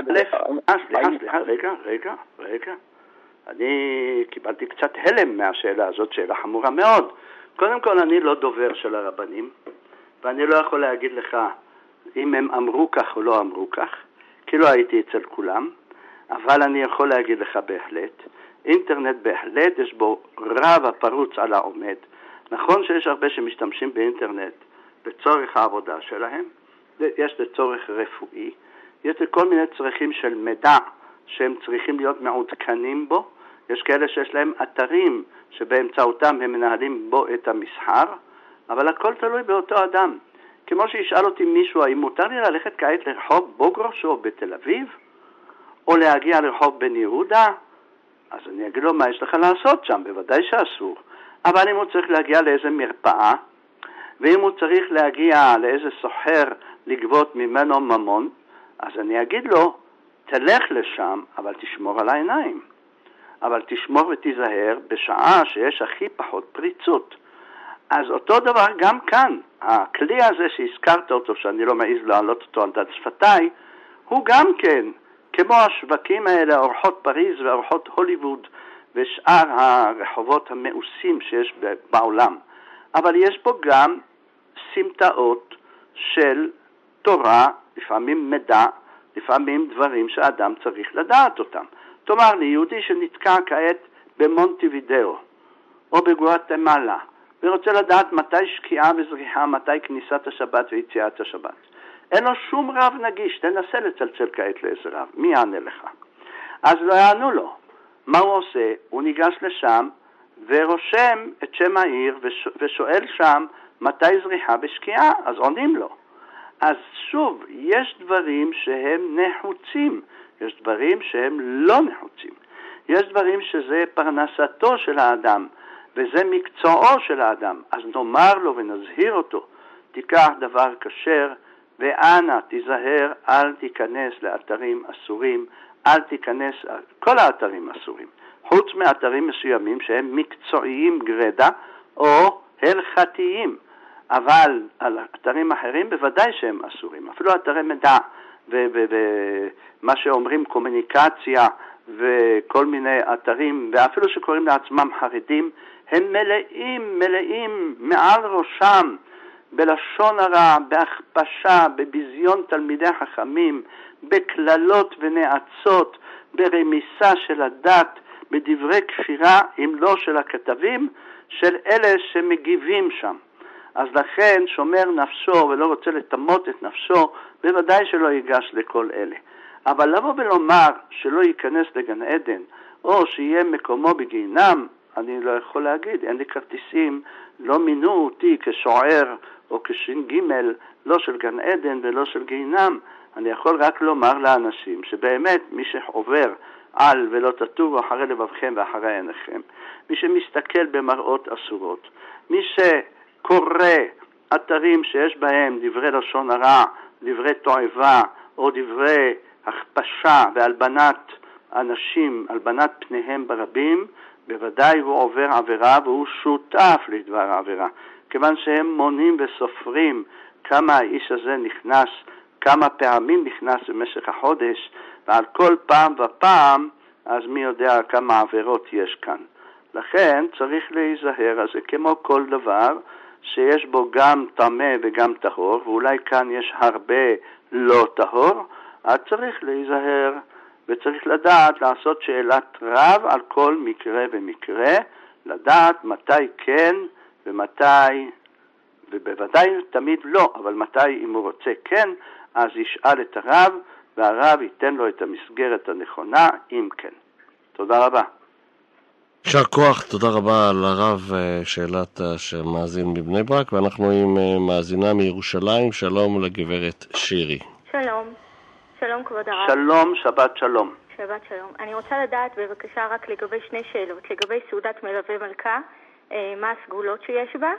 [SPEAKER 2] סליחה, רגע. אני קיבלתי קצת הלם מהשאלה הזאת, שאלה חמורה מאוד. קודם כל אני לא דובר של הרבנים, ואני לא יכול להגיד לך אם הם אמרו כך או לא אמרו כך, כי לא הייתי אצל כולם, אבל אני יכול להגיד לך בהחלט, אינטרנט בהחלט יש בו רב הפרוץ על העומד. נכון שיש הרבה שמשתמשים באינטרנט לצורך העבודה שלהם, יש לצורך רפואי, יש לכל מיני צרכים של מידע שהם צריכים להיות מעודכנים בו, יש כאלה שיש להם אתרים שבאמצעותם הם מנהלים בו את המסחר, אבל הכל תלוי באותו אדם. כמו שישאל אותי מישהו, האם מותר לי ללכת כעת לרחוב בוגרוש או בתל אביב, או להגיע לרחוב בן יהודה, אז אני אגיד לו מה יש לך לעשות שם, בוודאי שאסור. אבל אם הוא צריך להגיע לאיזה מרפאה, ואם הוא צריך להגיע לאיזה סוחר לגבות ממנו ממון, אז אני אגיד לו, תלך לשם, אבל תשמור על העיניים. אבל תשמור ותיזהר בשעה שיש הכי פחות פריצות. אז אותו דבר גם כאן, הכלי הזה שהזכרת אותו, שאני לא מעז להעלות אותו על דעת שפתיי, הוא גם כן, כמו השווקים האלה, אורחות פריז ואורחות הוליווד ושאר הרחובות המאוסים שיש בעולם. אבל יש פה גם סמטאות של תורה, לפעמים מדע, לפעמים דברים שאדם צריך לדעת אותם. תאמר לי, יהודי שנתקע כעת במונטווידאו או בגואטמלה, ורוצה לדעת מתי שקיעה וזריחה, מתי כניסת השבת ויציאת השבת. אין לו שום רב נגיש, תנסה לצלצל כעת לאיזה רב, מי יענה לך? אז לא יענו לו. מה הוא עושה? הוא ניגש לשם ורושם את שם העיר ושואל שם מתי זריחה ושקיעה, אז עונים לו. אז שוב, יש דברים שהם נחוצים, יש דברים שהם לא נחוצים. יש דברים שזה פרנסתו של האדם, וזה מקצועו של האדם. אז נאמר לו ונזהיר אותו, תיקח דבר כשר, ואנא תיזהר, אל תיכנס לאתרים אסורים, אל תיכנס, כל האתרים אסורים, חוץ מאתרים מסוימים שהם מקצועיים גרדה, או הלכתיים. אבל על אתרים אחרים בוודאי שהם אסורים, אפילו אתרי מדע ומה שאומרים קומוניקציה וכל מיני אתרים, ואפילו שקוראים לעצמם חרדים, הם מלאים מעל ראשם בלשון הרע, בהכפשה, בביזיון תלמידי חכמים, בכללות ונאצות, ברמיסה של הדת, בדברי כפירה, אם לא של הכתבים, של אלה שמגיבים שם. אז לכן שומר נפשו ולא רוצה לתמות את נפשו, בוודאי שלא ייגש לכל אלה. אבל לבוא ולומר שלא ייכנס לגן עדן, או שיהיה מקומו בגיהנם, אני לא יכול להגיד, אין לי כרטיסים, לא מינו אותי כשוער או כשין גימל, לא של גן עדן ולא של גיהנם. אני יכול רק לומר לאנשים שבאמת מי שעובר על ולא תטובו אחרי לבבכם ואחרי עיניכם, מי שמסתכל במראות אסורות, מי שקורא אתרים שיש בהם דברי לשון הרע, דברי תועבה או דברי הכפשה והלבנת אנשים, הלבנת פניהם ברבים, בוודאי הוא עובר עבירה והוא שותף לדבר העבירה, כיוון שהם מונים וסופרים כמה האיש הזה נכנס, כמה פעמים נכנס במשך החודש, ועל כל פעם ופעם, אז מי יודע כמה עבירות יש כאן. לכן צריך להיזהר, אז זה כמו כל דבר שיש בו גם טמא וגם טהור, ואולי כאן יש הרבה לא טהור, אז צריך להיזהר וצריך לדעת לעשות שאלת רב על כל מקרה ומקרה, לדעת מתי כן ומתי, ובוודאי תמיד לא, אבל מתי אם הוא רוצה כן, אז ישאל את הרב, והרב ייתן לו את המסגרת הנכונה, אם כן. תודה רבה.
[SPEAKER 1] יישר כוח, תודה רבה לרב. שאלת שמאזין מבני ברק, ואנחנו עם מאזינה מירושלים. שלום לגברת שירי.
[SPEAKER 12] שלום. שלום כבוד הרב.
[SPEAKER 2] שלום, שבת שלום.
[SPEAKER 12] שבת שלום. אני רוצה לדעת בבקשה רק לגבי שני שאלות, לגבי סעודת מלווה מלכה, מה הסגולות שיש בה,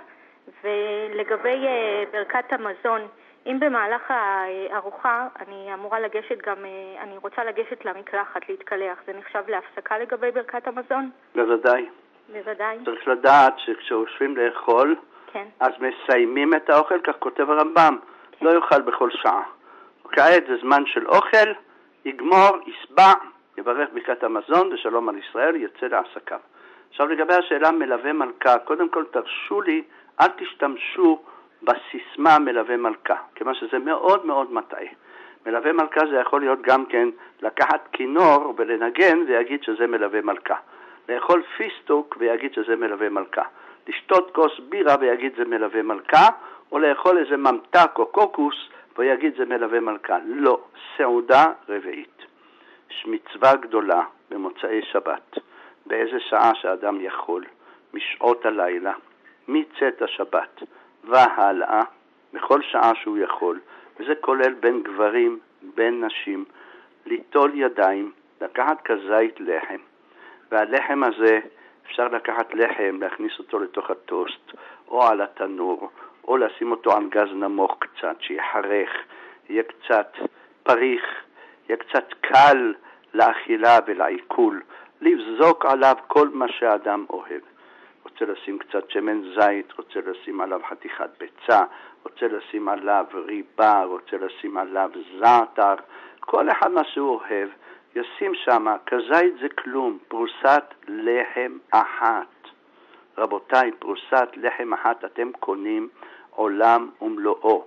[SPEAKER 12] ולגבי ברכת המזון, אם במהלך הארוחה אני אמורה לגשת גם, אני רוצה לגשת למקלחת, להתקלח, זה נחשב להפסקה לגבי ברכת המזון?
[SPEAKER 2] בוודאי.
[SPEAKER 12] בוודאי.
[SPEAKER 2] צריך לדעת שכשהושבים לאכול, כן. אז מסיימים את האוכל, כך כותב הרמב"ם, כן. לא יאכל בכל שעה. כעת זה זמן של אוכל, יגמור, יסבע, יברך ברכת המזון ושלום על ישראל, יצא לעסקיו. עכשיו לגבי השאלה מלווה מלכה, קודם כל תרשו לי, אל תשתמשו בסיסמה מלווה מלכה, כיוון שזה מאוד מאוד מטעה. מלווה מלכה זה יכול להיות גם כן לקחת כינור ולנגן ויגיד שזה מלווה מלכה. לאכול פיסטוק ויגיד שזה מלווה מלכה. לשתות כוס בירה ויגיד זה מלווה מלכה, או לאכול איזה ממתק או קוקוס ויגיד זה מלווה מלכה. לא, סעודה רביעית. יש מצווה גדולה במוצאי שבת, באיזה שעה שאדם יכול, משעות הלילה, מצאת השבת והלאה, בכל שעה שהוא יכול, וזה כולל בין גברים, בין נשים, ליטול ידיים, לקחת כזית לחם, והלחם הזה אפשר לקחת לחם, להכניס אותו לתוך הטוסט, או על התנור, או לשים אותו על גז נמוך קצת, שיחרך, יהיה קצת פריך, יהיה קצת קל לאכילה ולעיכול, לבזוק עליו כל מה שהאדם אוהב. רוצה לשים קצת שמן זית, רוצה לשים עליו חתיכת ביצה, רוצה לשים עליו ריבה, רוצה לשים עליו זעתר, כל אחד מה שהוא אוהב, ישים שמה, כזית זה כלום, פרוסת לחם אחת. רבותיי, פרוסת לחם אחת אתם קונים עולם ומלואו.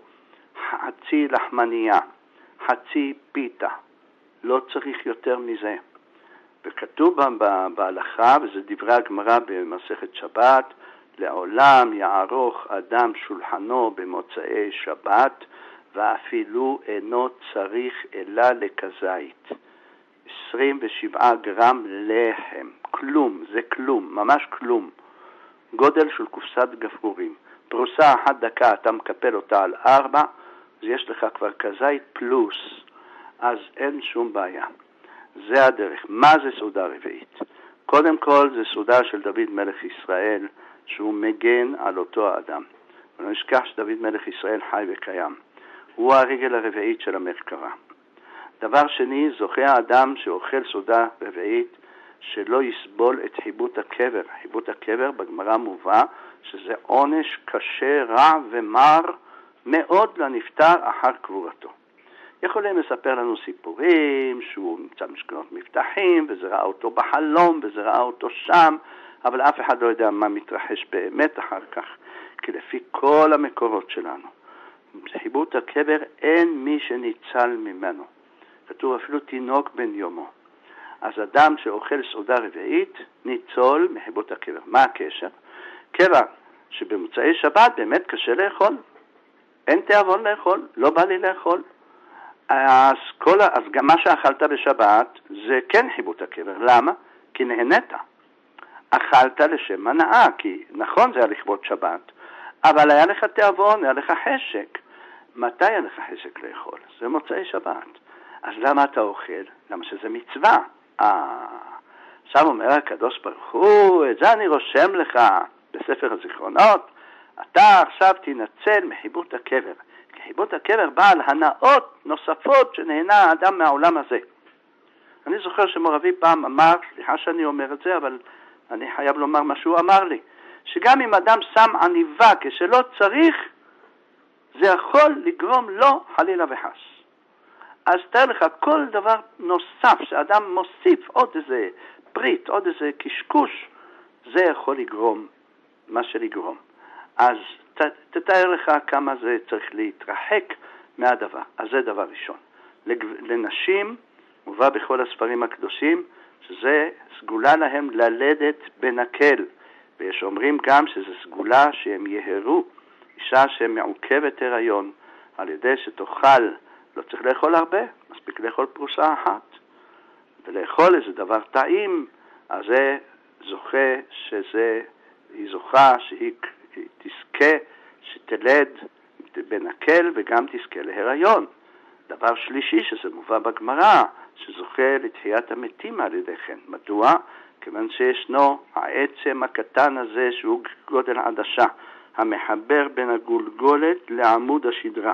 [SPEAKER 2] חצי לחמניה, חצי פיתה, לא צריך יותר מזה. וכתוב בהלכה, וזה דברי הגמרא במסכת שבת, לעולם יערוך אדם שולחנו במוצאי שבת, ואפילו אינו צריך אלא לכזית. 27 גרם לחם, כלום, זה כלום, ממש כלום. גודל של קופסת גפרורים. פרוסה אחת דקה אתה מקפל אותה על 4, אז יש לך כבר כזית פלוס, אז אין שום בעיה. זה הדרך. מה זה סעודה רביעית? קודם כל זה סעודה של דוד מלך ישראל, שהוא מגן על אותו האדם. ולא נשכח שדוד מלך ישראל חי וקיים. הוא הרגל הרביעית של המרכבה. דבר שני, זוכה האדם שאוכל סעודה רביעית, שלא יסבול את חיבוט הקבר. חיבוט הקבר בגמרא מובא שזה עונש קשה, רע ומר מאוד לנפטר אחר קבורתו. יכולים לספר לנו סיפורים שהוא נמצא משכנות מבטחים וזה ראה אותו בחלום וזה ראה אותו שם, אבל אף אחד לא יודע מה מתרחש באמת אחר כך, כי לפי כל המקורות שלנו בחיבוט הקבר אין מי שניצל ממנו. כתוב אפילו תינוק בן יומו. אז אדם שאוכל סעודה רביעית ניצול מחיבוט הקבר. מה הקשר? כיוון שבמוצאי שבת באמת קשה לאכול. אין תיאבון לאכול, לא בא לי לאכול. אז גם מה שאכלת בשבת זה כן חיבוט הקבר. למה? כי נהנית. אכלת לשם הנאה, כי נכון זה היה לכבוד שבת, אבל היה לך תיאבון, היה לך חשק. מתי היה לך חשק לאכול? זה מוצאי שבת. אז למה אתה אוכל? למה שזה מצווה. עכשיו אומר הקדוש ברוך הוא, את זה אני רושם לך בספר הזיכרונות, אתה עכשיו תנצל מחיבוט הקבר. כי חיבוט הקבר בא על הנאות נוספות שנהנה האדם מהעולם הזה. אני זוכר שמורבי פעם אמר, סליחה שאני אומר את זה, אבל אני חייב לומר מה שהוא אמר לי, שגם אם אדם שם עניבה כשלא צריך, זה יכול לגרום לו חלילה וחס. אז תאר לך, כל דבר נוסף שאדם מוסיף עוד איזה פריט, עוד איזה קשקוש, זה יכול לגרום מה שלגרום. אז תתאר לך כמה זה צריך להתרחק מהדבר. אז זה דבר ראשון. לנשים, מובא בכל הספרים הקדושים, שזה סגולה להם ללדת בנקל. ויש אומרים גם שזה סגולה שהם יהרו. אישה שמעוכבת הריון, על ידי שתאכל, לא צריך לאכול הרבה, מספיק לאכול פרוסה אחת. ולאכול איזה דבר טעים, אז זה זוכה היא זוכה שהיא תזכה, שתלד בנקל וגם תזכה להיריון. דבר שלישי שזה מובא בגמרא, שזוכה לתחיית המתים על ידי כן. מדוע? כיוון שישנו העצם הקטן הזה שהוא גודל עדשה, המחבר בין הגולגולת לעמוד השדרה.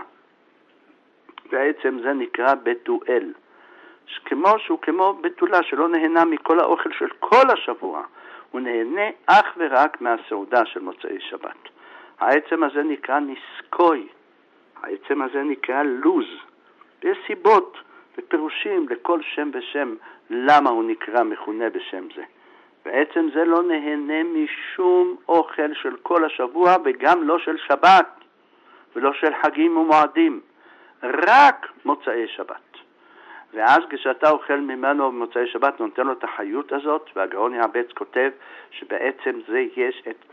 [SPEAKER 2] והעצם זה נקרא בתואל. כמו שהוא כמו בתולה שלא נהנה מכל האוכל של כל השבוע, הוא נהנה אך ורק מהסעודה של מוצאי שבת. העצם הזה נקרא נסקוי, העצם הזה נקרא לוז. ויש סיבות ופירושים לכל שם ושם למה הוא נקרא מכונה בשם זה. בעצם זה לא נהנה משום אוכל של כל השבוע וגם לא של שבת ולא של חגים ומועדים, רק מוצאי שבת. ואז כשאתה אוכל ממנו במוצאי שבת נותן לו את החיות הזאת, והגאון יעבץ כותב שבעצם זה יש את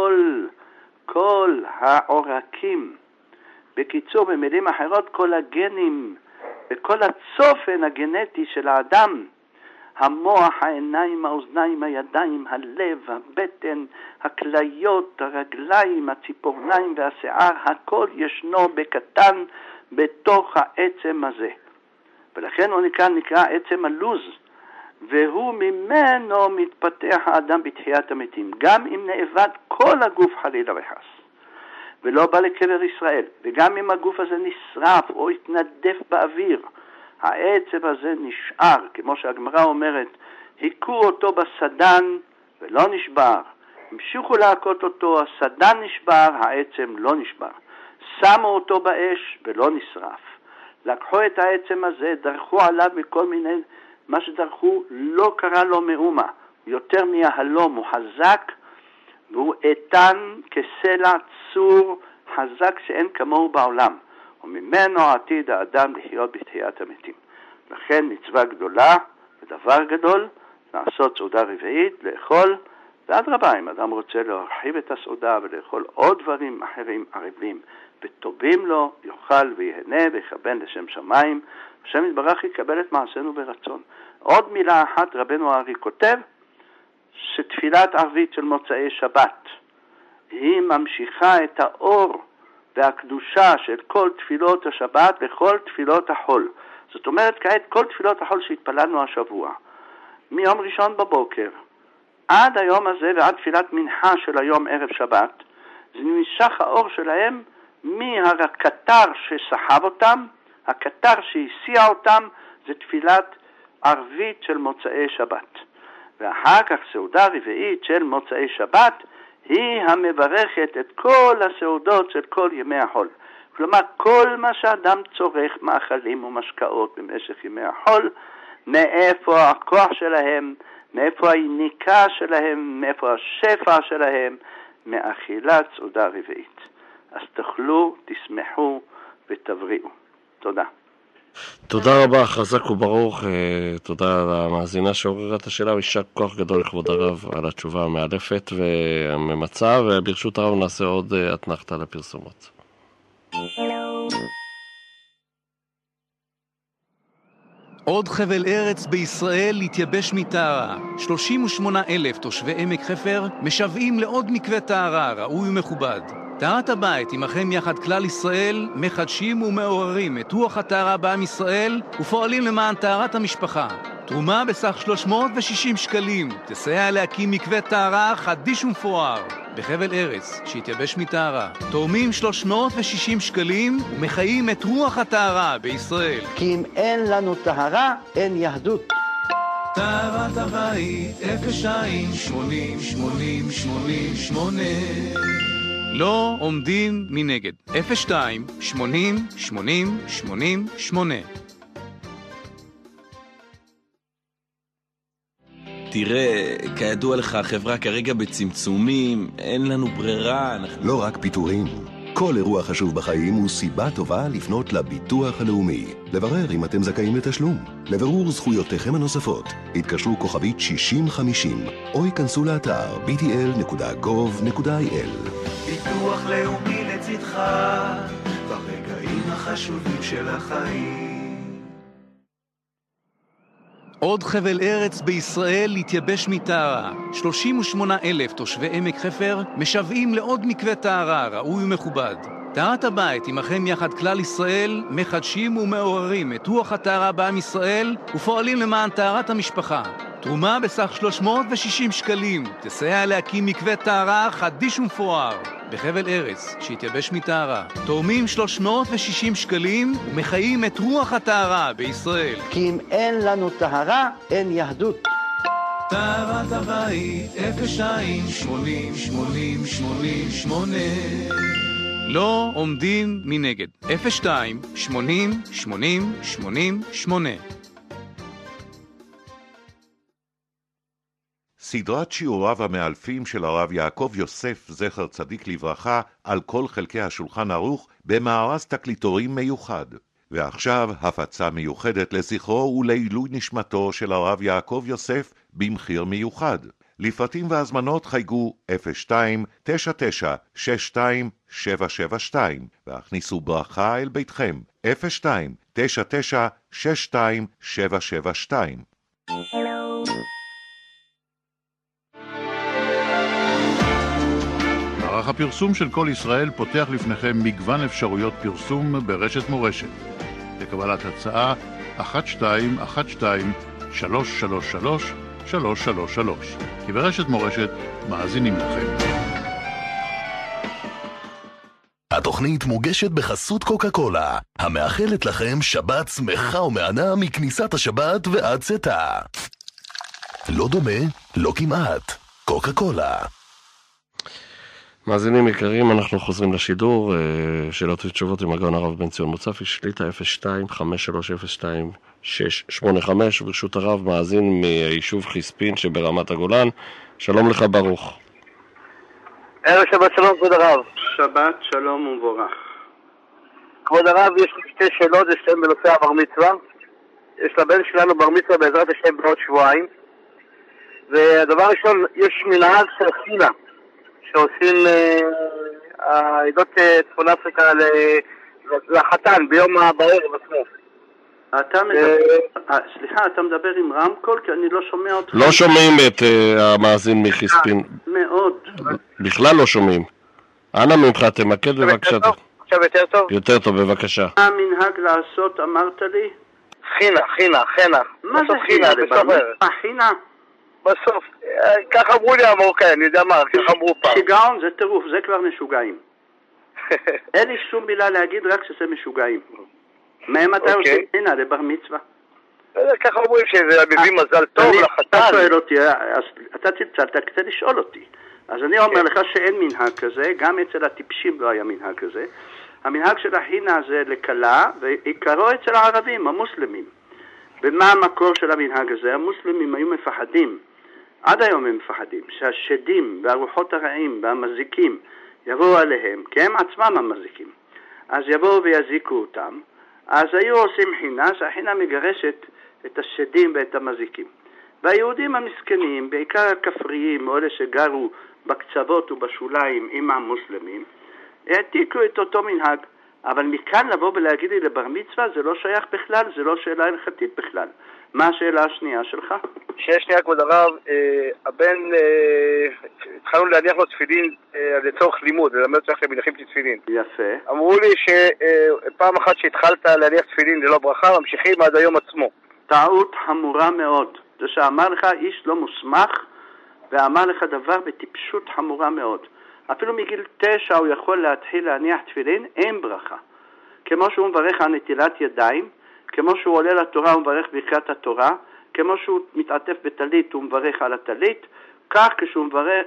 [SPEAKER 2] כל העורקים. בקיצור, במילים אחרות, כל הגנים וכל הצופן הגנטי של האדם, המוח, העיניים, האוזניים, הידיים, הלב, הבטן, הכליות, הרגליים, הציפורניים והשיער, הכל ישנו בקטן בתוך העצם הזה. ולכן הוא נקרא עצם הלוז, והוא ממנו מתפתח האדם בתחיית המתים, גם אם נאבד כל הגוף חלילה וחס, ולא בא לקבר ישראל, וגם אם הגוף הזה נשרף או התנדף באוויר, העצם הזה נשאר, כמו שהגמרא אומרת, הכו אותו בסדן ולא נשבר, המשיכו להכות אותו, הסדן נשבר, העצם לא נשבר, שמו אותו באש ולא נשרף. לקחו את העצם הזה, דרכו עליו מכל מיני, מה שדרכו לא קרה לו מאומה, יותר מהלום, הוא חזק והוא איתן כסלע צור חזק שאין כמוהו בעולם, וממנו עתיד האדם לחיות בתחיית המתים. לכן מצווה גדולה ודבר גדול לעשות סעודה רביעית, לאכול, ואדרבה, אם אדם רוצה להרחיב את הסעודה ולאכול עוד דברים אחרים ערבים וטובים לו, יאכל ויהנה ויכוון לשם שמיים, השם יתברך יקבל את מעשינו ברצון. עוד מילה אחת, רבנו הארי כותב שתפילת ערבית של מוצאי שבת היא ממשיכה את האור והקדושה של כל תפילות השבת וכל תפילות החול. זאת אומרת, כעת כל תפילות החול שהתפללנו השבוע, מיום ראשון בבוקר עד היום הזה ועד תפילת מנחה של היום ערב שבת, זה נמשך האור שלהם מהקטר שסחב אותם, הקטר שהסיע אותם, זה תפילת ערבית של מוצאי שבת. ואחר כך סעודה רביעית של מוצאי שבת, היא המברכת את כל הסעודות של כל ימי החול. כלומר, כל מה שאדם צורך, מאכלים ומשקאות במשך ימי החול, מאיפה הכוח שלהם, מאיפה היניקה שלהם, מאיפה השפע שלהם, מאכילת סעודה רביעית. אז תאכלו, תשמחו ותבריאו. תודה.
[SPEAKER 1] תודה רבה, חזק וברוך. תודה למאזינה שעוררה את השאלה, וישר כוח גדול לכבוד הרב על התשובה המאלפת וממצה, וברשות הרב נעשה עוד אתנחתה לפרסומות.
[SPEAKER 4] עוד חבל ארץ בישראל להתייבש מטהרה. 38,000 תושבי עמק חפר משוועים לעוד מקווה טהרה ראוי ומכובד. טהרת הבית עמכם יחד כלל ישראל מחדשים ומעוררים את רוח הטהרה בעם ישראל ופועלים למען טהרת המשפחה. תרומה בסך 360 שקלים תסייע להקים מקווה טהרה חדיש ומפואר בחבל ארץ שהתייבש מטהרה. תורמים 360 שקלים ומחיים את רוח הטהרה בישראל.
[SPEAKER 6] כי אם אין לנו טהרה, אין יהדות.
[SPEAKER 5] טהרת הבית 02 80 80 88
[SPEAKER 4] לא עומדים מנגד. 02 80 80 88.
[SPEAKER 13] תראה, כידוע לך, החברה כרגע בצמצומים, אין לנו ברירה.
[SPEAKER 9] לא רק פיטורים. כל אירוע חשוב בחיים הוא סיבה טובה לפנות לביטוח הלאומי. לברר אם אתם זכאים לתשלום. לברור זכויותיכם הנוספות, התקשרו כוכבית 6050 או ייכנסו לאתר btl.gov.il.
[SPEAKER 5] ביטוח לאומי לצדך ברגעים החשובים של החיים.
[SPEAKER 4] עוד חבל ארץ בישראל להתייבש מטהרה. 38,000 תושבי עמק חפר משוועים לעוד מקווה טהרה ראוי ומכובד. טהרת הבית עמכם יחד כלל ישראל מחדשים ומעוררים את רוח הטהרה בעם ישראל ופועלים למען טהרת המשפחה. תרומה בסך 360 שקלים תסייע להקים מקווה טהרה חדיש ומפואר בחבל ארץ שהתייבש מטהרה. תורמים 360 שקלים ומחיים את רוח הטהרה בישראל.
[SPEAKER 6] כי אם אין לנו טהרה, אין יהדות.
[SPEAKER 5] טהרת הבית 02 80 80 88
[SPEAKER 4] לא עומדים מנגד. 02 80 80 88.
[SPEAKER 7] סדרת שיעוריו המאלפים של הרב יעקב יוסף זכר צדיק לברכה על כל חלקי השולחן ערוך במארז תקליטורים מיוחד. ועכשיו הפצה מיוחדת לזכרו ולעילוי נשמתו של הרב יעקב יוסף במחיר מיוחד. לפרטים והזמנות חייגו 02-99-62-772 והכניסו ברכה אל ביתכם. 02-99-62-772.
[SPEAKER 14] מערך הפרסום של כל ישראל פותח לפניכם מגוון אפשרויות פרסום ברשת מורשת. לקבלת הצעה 1212-333-333, כי ברשת מורשת מאזינים לכם.
[SPEAKER 9] התוכנית מוגשת בחסות קוקה קולה, המאחלת לכם שבת שמחה ומענה מכניסת השבת ועד צאתה. לא דומה, לא כמעט. קוקה קולה.
[SPEAKER 1] מאזינים יקרים, אנחנו חוזרים לשידור. שאלות ותשובות עם הגאון הרב בן ציון מוצפי, שליטה 02-5302-685. ברשות הרב, מאזין מיישוב חיספין שברמת הגולן. שלום לך ברוך.
[SPEAKER 10] ערב שבת שלום כבוד הרב.
[SPEAKER 2] שבת שלום ומבורך.
[SPEAKER 10] כבוד הרב, יש לי שתי שאלות, זה שתיים בנושא הבר מצווה. יש לבן שלנו בר מצווה בעזרת השם בעוד שבועיים. והדבר הראשון, יש מנהג של חינה שעושים העדות צפון אפריקה לחתן ביום בערב עצמו.
[SPEAKER 2] סליחה, אתה מדבר עם רמקול? כי אני לא שומע אותך.
[SPEAKER 1] לא שומעים את המאזין מחיספין.
[SPEAKER 2] מאוד.
[SPEAKER 1] בכלל לא שומעים. אנא ממך, תמקד בבקשה.
[SPEAKER 10] עכשיו יותר טוב?
[SPEAKER 1] יותר טוב, בבקשה.
[SPEAKER 2] מה המנהג לעשות, אמרת לי?
[SPEAKER 10] חינה.
[SPEAKER 2] מה זה חינה? חינה?
[SPEAKER 10] בסוף, ככה אמרו לי המרוקאי, אני יודע מה, ככה אמרו פעם.
[SPEAKER 2] שיגעון זה טירוף, זה כבר משוגעים. אין לי שום מילה להגיד, רק שזה משוגעים. מהם אתה עושה חינה לבר מצווה?
[SPEAKER 10] ככה אומרים שזה מביא מזל טוב לחתן.
[SPEAKER 2] אתה שואל אותי, אתה צלצלת כדי לשאול אותי. אז אני אומר לך שאין מנהג כזה, גם אצל הטיפשים לא היה מנהג כזה. המנהג של החינה זה לקלה, ועיקרו אצל הערבים, המוסלמים. ומה המקור של המנהג הזה? המוסלמים היו מפחדים, עד היום הם מפחדים, שהשדים והרוחות הרעים והמזיקים יבואו עליהם, כי הם עצמם המזיקים. אז יבואו ויזיקו אותם. אז היו עושים חינה, שהחינה מגרשת את השדים ואת המזיקים. והיהודים המסכנים, בעיקר הכפריים, או אלה שגרו בקצוות ובשוליים עם המוסלמים, העתיקו את אותו מנהג. אבל מכאן לבוא ולהגיד לי לבר מצווה זה לא שייך בכלל, זה לא שאלה הלכתית בכלל. מה השאלה השנייה שלך?
[SPEAKER 10] שאלה שנייה, כבוד הרב, הבן, התחלנו להניח לו תפילין לצורך לימוד, ללמד צריך למנחים תפילין.
[SPEAKER 2] יפה.
[SPEAKER 10] אמרו לי שפעם אחת שהתחלת להניח תפילין ללא ברכה, ממשיכים עד היום עצמו.
[SPEAKER 2] טעות חמורה מאוד. זה שאמר לך איש לא מוסמך, ואמר לך דבר בטיפשות חמורה מאוד. אפילו מגיל 9 הוא יכול להתחיל להניח תפילין, אין ברכה. כמו שהוא מברך על נטילת ידיים, כמו שהוא עולה לתורה הוא מברך ברכת התורה, כמו שהוא מתעטף בטלית הוא מברך על הטלית, כך כשהוא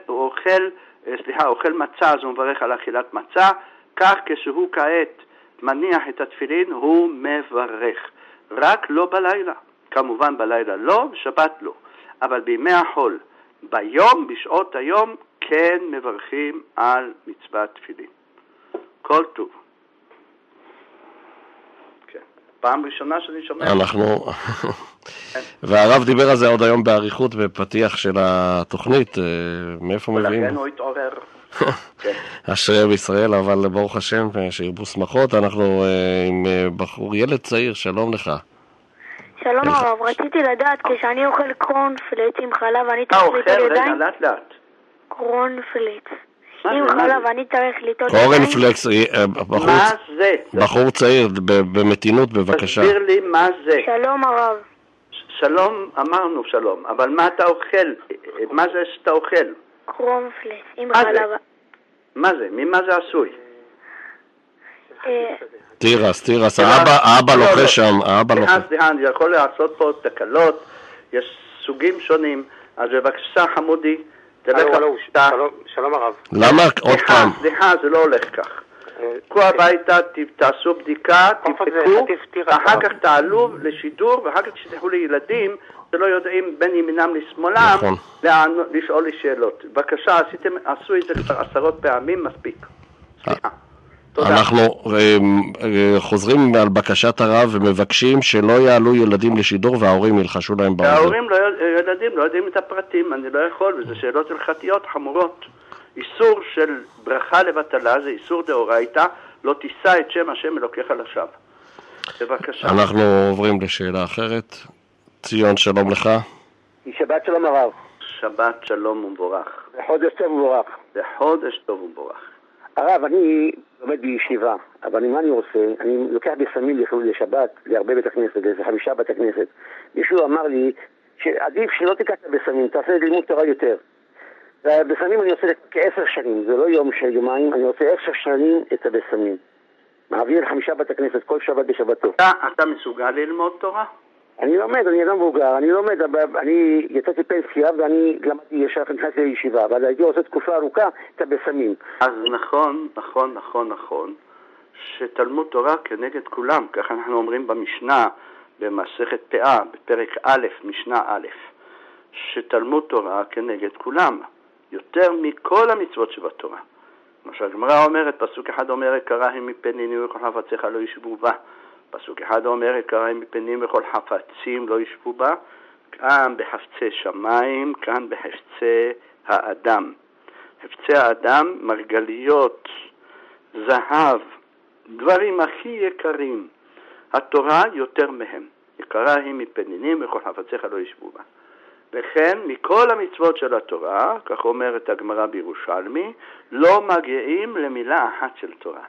[SPEAKER 2] אוכל מצה אז הוא מברך על אכילת מצה, כך כשהוא כעת מניח את התפילין הוא מברך. רק לא בלילה. כמובן בלילה לא, בשבת לא. אבל בימי החול, ביום, בשעות היום, כן מברכים על מצוות תפילין. כל טוב. כן. פעם ראשונה שאני שומע.
[SPEAKER 1] אנחנו... והרב דיבר על זה עוד היום בעריכות בפתיח של התוכנית. מאיפה מביאים?
[SPEAKER 2] ולכן הוא התעורר.
[SPEAKER 1] אשרי בישראל, אבל ברוך השם שירבו שמחות. אנחנו עם בחור, ילד צעיר, שלום לך.
[SPEAKER 12] שלום הרב, רציתי לדעת, כשאני אוכל קורנפלקס עם חלב, אני צריך ליטול ידיים?
[SPEAKER 2] לאט לאט.
[SPEAKER 12] קורנפלקס עם חלב, אני צריך ליטול ידיים?
[SPEAKER 1] קורנפלקס, בחור צעיר, במתינות בבקשה.
[SPEAKER 2] תסביר לי מה זה.
[SPEAKER 12] שלום הרב.
[SPEAKER 2] שלום, אמרנו שלום, אבל מה אתה אוכל? מה זה שאתה אוכל?
[SPEAKER 12] קורנפלקס עם חלב.
[SPEAKER 2] מה זה? ממה זה עשוי?
[SPEAKER 1] תירס, האבא לוחש שם,
[SPEAKER 2] סליחה, אני יכול לעשות פה תקלות, יש סוגים שונים, אז בבקשה חמודי,
[SPEAKER 10] שלום הרב.
[SPEAKER 1] למה עוד פעם?
[SPEAKER 2] סליחה, זה לא הולך כך. קחו הביתה, תעשו בדיקה, תבדקו, ואחר כך תעלו לשידור, ואחר כך תשלחו לילדים שלא יודעים בין ימינם לשמאלם, לשאול לי שאלות. בבקשה, עשו את זה כבר 10 פעמים, מספיק. סליחה.
[SPEAKER 1] אנחנו חוזרים על בקשת הרב ומבקשים שלא יעלו ילדים לשידור וההורים ילחשו להם באוזן.
[SPEAKER 2] ההורים ילדים לא יודעים את הפרטים, אני לא יכול, וזה שאלות הלכתיות חמורות. איסור של ברכה לבטלה זה איסור דאורייתא, לא תישא את שם השם אלוקיך לשווא. בבקשה.
[SPEAKER 1] אנחנו עוברים לשאלה אחרת. ציון, שלום לך.
[SPEAKER 10] שבת שלום הרב.
[SPEAKER 2] שבת שלום ומבורך.
[SPEAKER 10] לחודש טוב ומבורך.
[SPEAKER 2] לחודש טוב ומבורך.
[SPEAKER 10] הרב, אני עומד בישיבה, אבל מה אני עושה? אני לוקח בסמים לשבת, להרבה בית הכנסת, זה 5 בית הכנסת. מישהו אמר לי שעדיף שלא תיקח את הבסמים, תעשה לימוד תורה יותר. ובסמים אני עושה כ10 שנים, זה לא יום של יומיים, אני עושה 10 שנים את הבסמים. מעביר 5 בית הכנסת כל שבת בשבתו.
[SPEAKER 2] אתה מסוגל ללמוד תורה?
[SPEAKER 10] אני לומד, אני אדם מבוגר, אני לומד, אני יצאתי פנסיה ואני למדתי ישר נכנס לישיבה, אבל הייתי עושה תקופה ארוכה את הבסמים.
[SPEAKER 2] אז נכון, שתלמוד תורה כנגד כולם, ככה אנחנו אומרים במשנה, במסכת פאה, בפרק א', משנה א', שתלמוד תורה כנגד כולם, יותר מכל המצוות שבתורה. מה שהגמרא אומרת, פסוק אחד אומר, קראים מפנינים וכל חפציך לא ישבו בה. פסוק אחד אומר, קראים מפנים וכל חפצים לא ישבו בה. כאן בחפצי שמיים, כאן בחפצי האדם. חפצי האדם, מרגליות, זהב, דברים הכי יקרים. התורה יותר מהם. יקרה היא מפנינים וכל חפציך לא ישבו בה. וכן, מכל המצוות של התורה, כך אומרת הגמרא בירושלמי, לא מגיעים למילה אחת של תורה.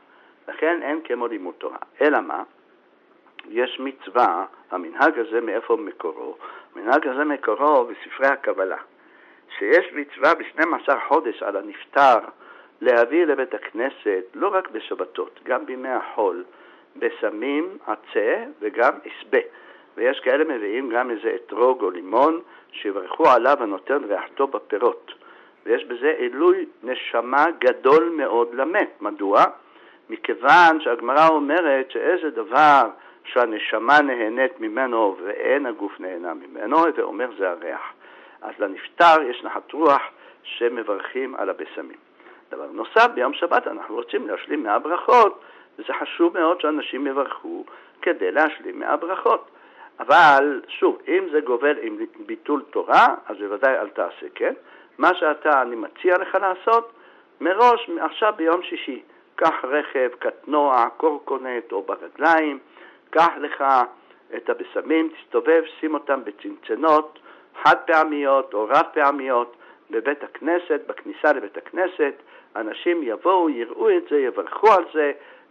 [SPEAKER 2] לכן אין כמו לימוד תורה. אלא מה? יש מצווה, המנהג הזה מאיפה מקורו? המנהג הזה מקורו בספרי הקבלה. שיש מצווה ב12 חודש על הנפטר להביא לבית הכנסת, לא רק בשבתות, גם בימי החול, בשמים, עצה וגם אסבה. ויש כאלה מביאים גם איזה אתרוג או לימון שיברכו עליו הנותן ריחתו בפירות. ויש בזה עילוי נשמה גדול מאוד למת. מדוע? מכיוון שהגמרא אומרת שאיזה דבר שהנשמה נהנית ממנו ואין הגוף נהנה ממנו, ואומר זה הריח. אז לנפטר יש נחת רוח שמברכים על הבשמים. דבר נוסף, ביום שבת אנחנו רוצים להשלים 100 ברכות, וזה חשוב מאוד שאנשים יברכו כדי להשלים 100 ברכות. אבל שוב, אם זה גובל עם ביטול תורה, אז בוודאי אל תעשה, כן? מה אני מציע לך לעשות, מראש, עכשיו ביום שישי, קח רכב, קטנוע, קורקונט או ברגליים, קח לך את הבשמים, תסתובב, שים אותם בצנצנות, חד פעמיות או רב פעמיות, בבית הכנסת, בכניסה לבית הכנסת, אנשים יבואו, יראו את זה, יברכו על זה,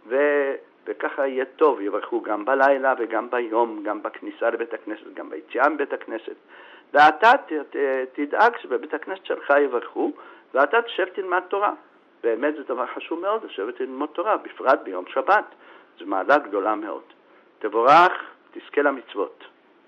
[SPEAKER 2] וככה יהיה טוב, יברכו גם בלילה וגם ביום, גם בכניסה לבית הכנסת, גם ביציאה מבית הכנסת. ואתה תדאג שבבית הכנסת שלך יברכו, ואתה תשב תלמד תורה. באמת זה דבר חשוב מאוד, לשבת ללמוד תורה, בפרט ביום שבת. זו מעלה גדולה מאוד. תבורך, תזכה למצוות.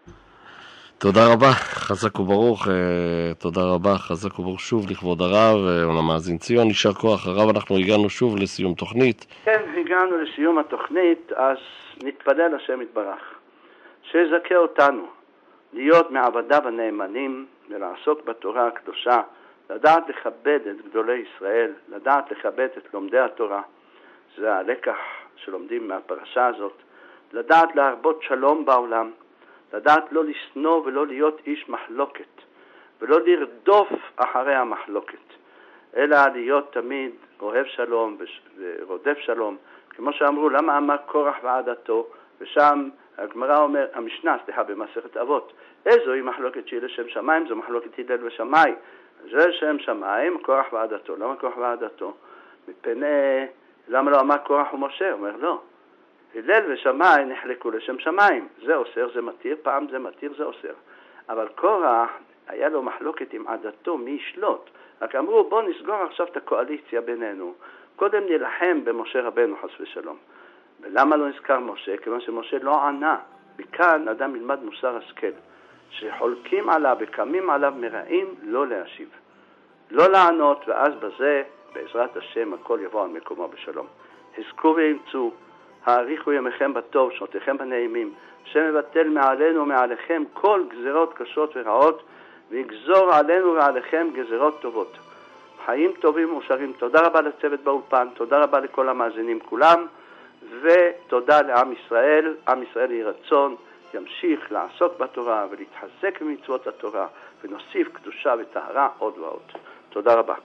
[SPEAKER 1] תודה רבה, חזק וברוך, תודה רבה, חזק וברוך שוב לכבוד הרב ולמאזין ציון, יישר כוח הרב, אנחנו הגענו שוב לסיום תוכנית.
[SPEAKER 2] כן, הגענו לסיום התוכנית, אז נתפלל השם יתברך, שיזכה אותנו להיות מעבדיו הנאמנים ולעסוק בתורה הקדושה, לדעת לכבד את גדולי ישראל, לדעת לכבד את לומדי התורה, זה הלקח שלומדים מהפרשה הזאת, לדעת להרבות שלום בעולם, לדעת לא לשנוא ולא להיות איש מחלוקת, ולא לרדוף אחרי המחלוקת, אלא להיות תמיד אוהב שלום ורודף שלום, כמו שאמרו, למה אמר קורח ועדתו, ושם הגמרא אומר, המשנה, במסכת אבות, איזו היא מחלוקת שהיא לשם שמיים, זו מחלוקת הלל ושמאי, זה שם שמיים, קורח ועדתו. למה קורח ועדתו? מפני, למה לא אמר קורח ומשה? אומר לא. הלל ושמאי נחלקו לשם שמיים. זה אוסר, זה מתיר, פעם זה מתיר, זה אוסר. אבל קורח, היה לו מחלוקת עם עדתו, מי ישלוט. רק אמרו, בוא נסגור עכשיו את הקואליציה בינינו. קודם נלחם במשה רבנו חס ושלום. ולמה לא נזכר משה? כיוון שמשה לא ענה. וכאן אדם ילמד מוסר השכל. שחולקים עליו וקמים עליו מרעים, לא להשיב. לא לענות, ואז בזה, בעזרת השם, הכל יבוא על מקומו בשלום. חזקו ואמצו, האריכו ימיכם בטוב, שנותיכם בנעימים, שמבטל מעלינו ומעליכם כל גזרות קשות ורעות, ויגזור עלינו ועליכם גזרות טובות. חיים טובים ומאושרים. תודה רבה לצוות באולפן, תודה רבה לכל המאזינים כולם, ותודה לעם ישראל. עם ישראל יהי רצון ימשיך לעסוק בתורה ולהתחזק במצוות התורה, ונוסיף קדושה וטהרה עוד ועוד. תודה רבה.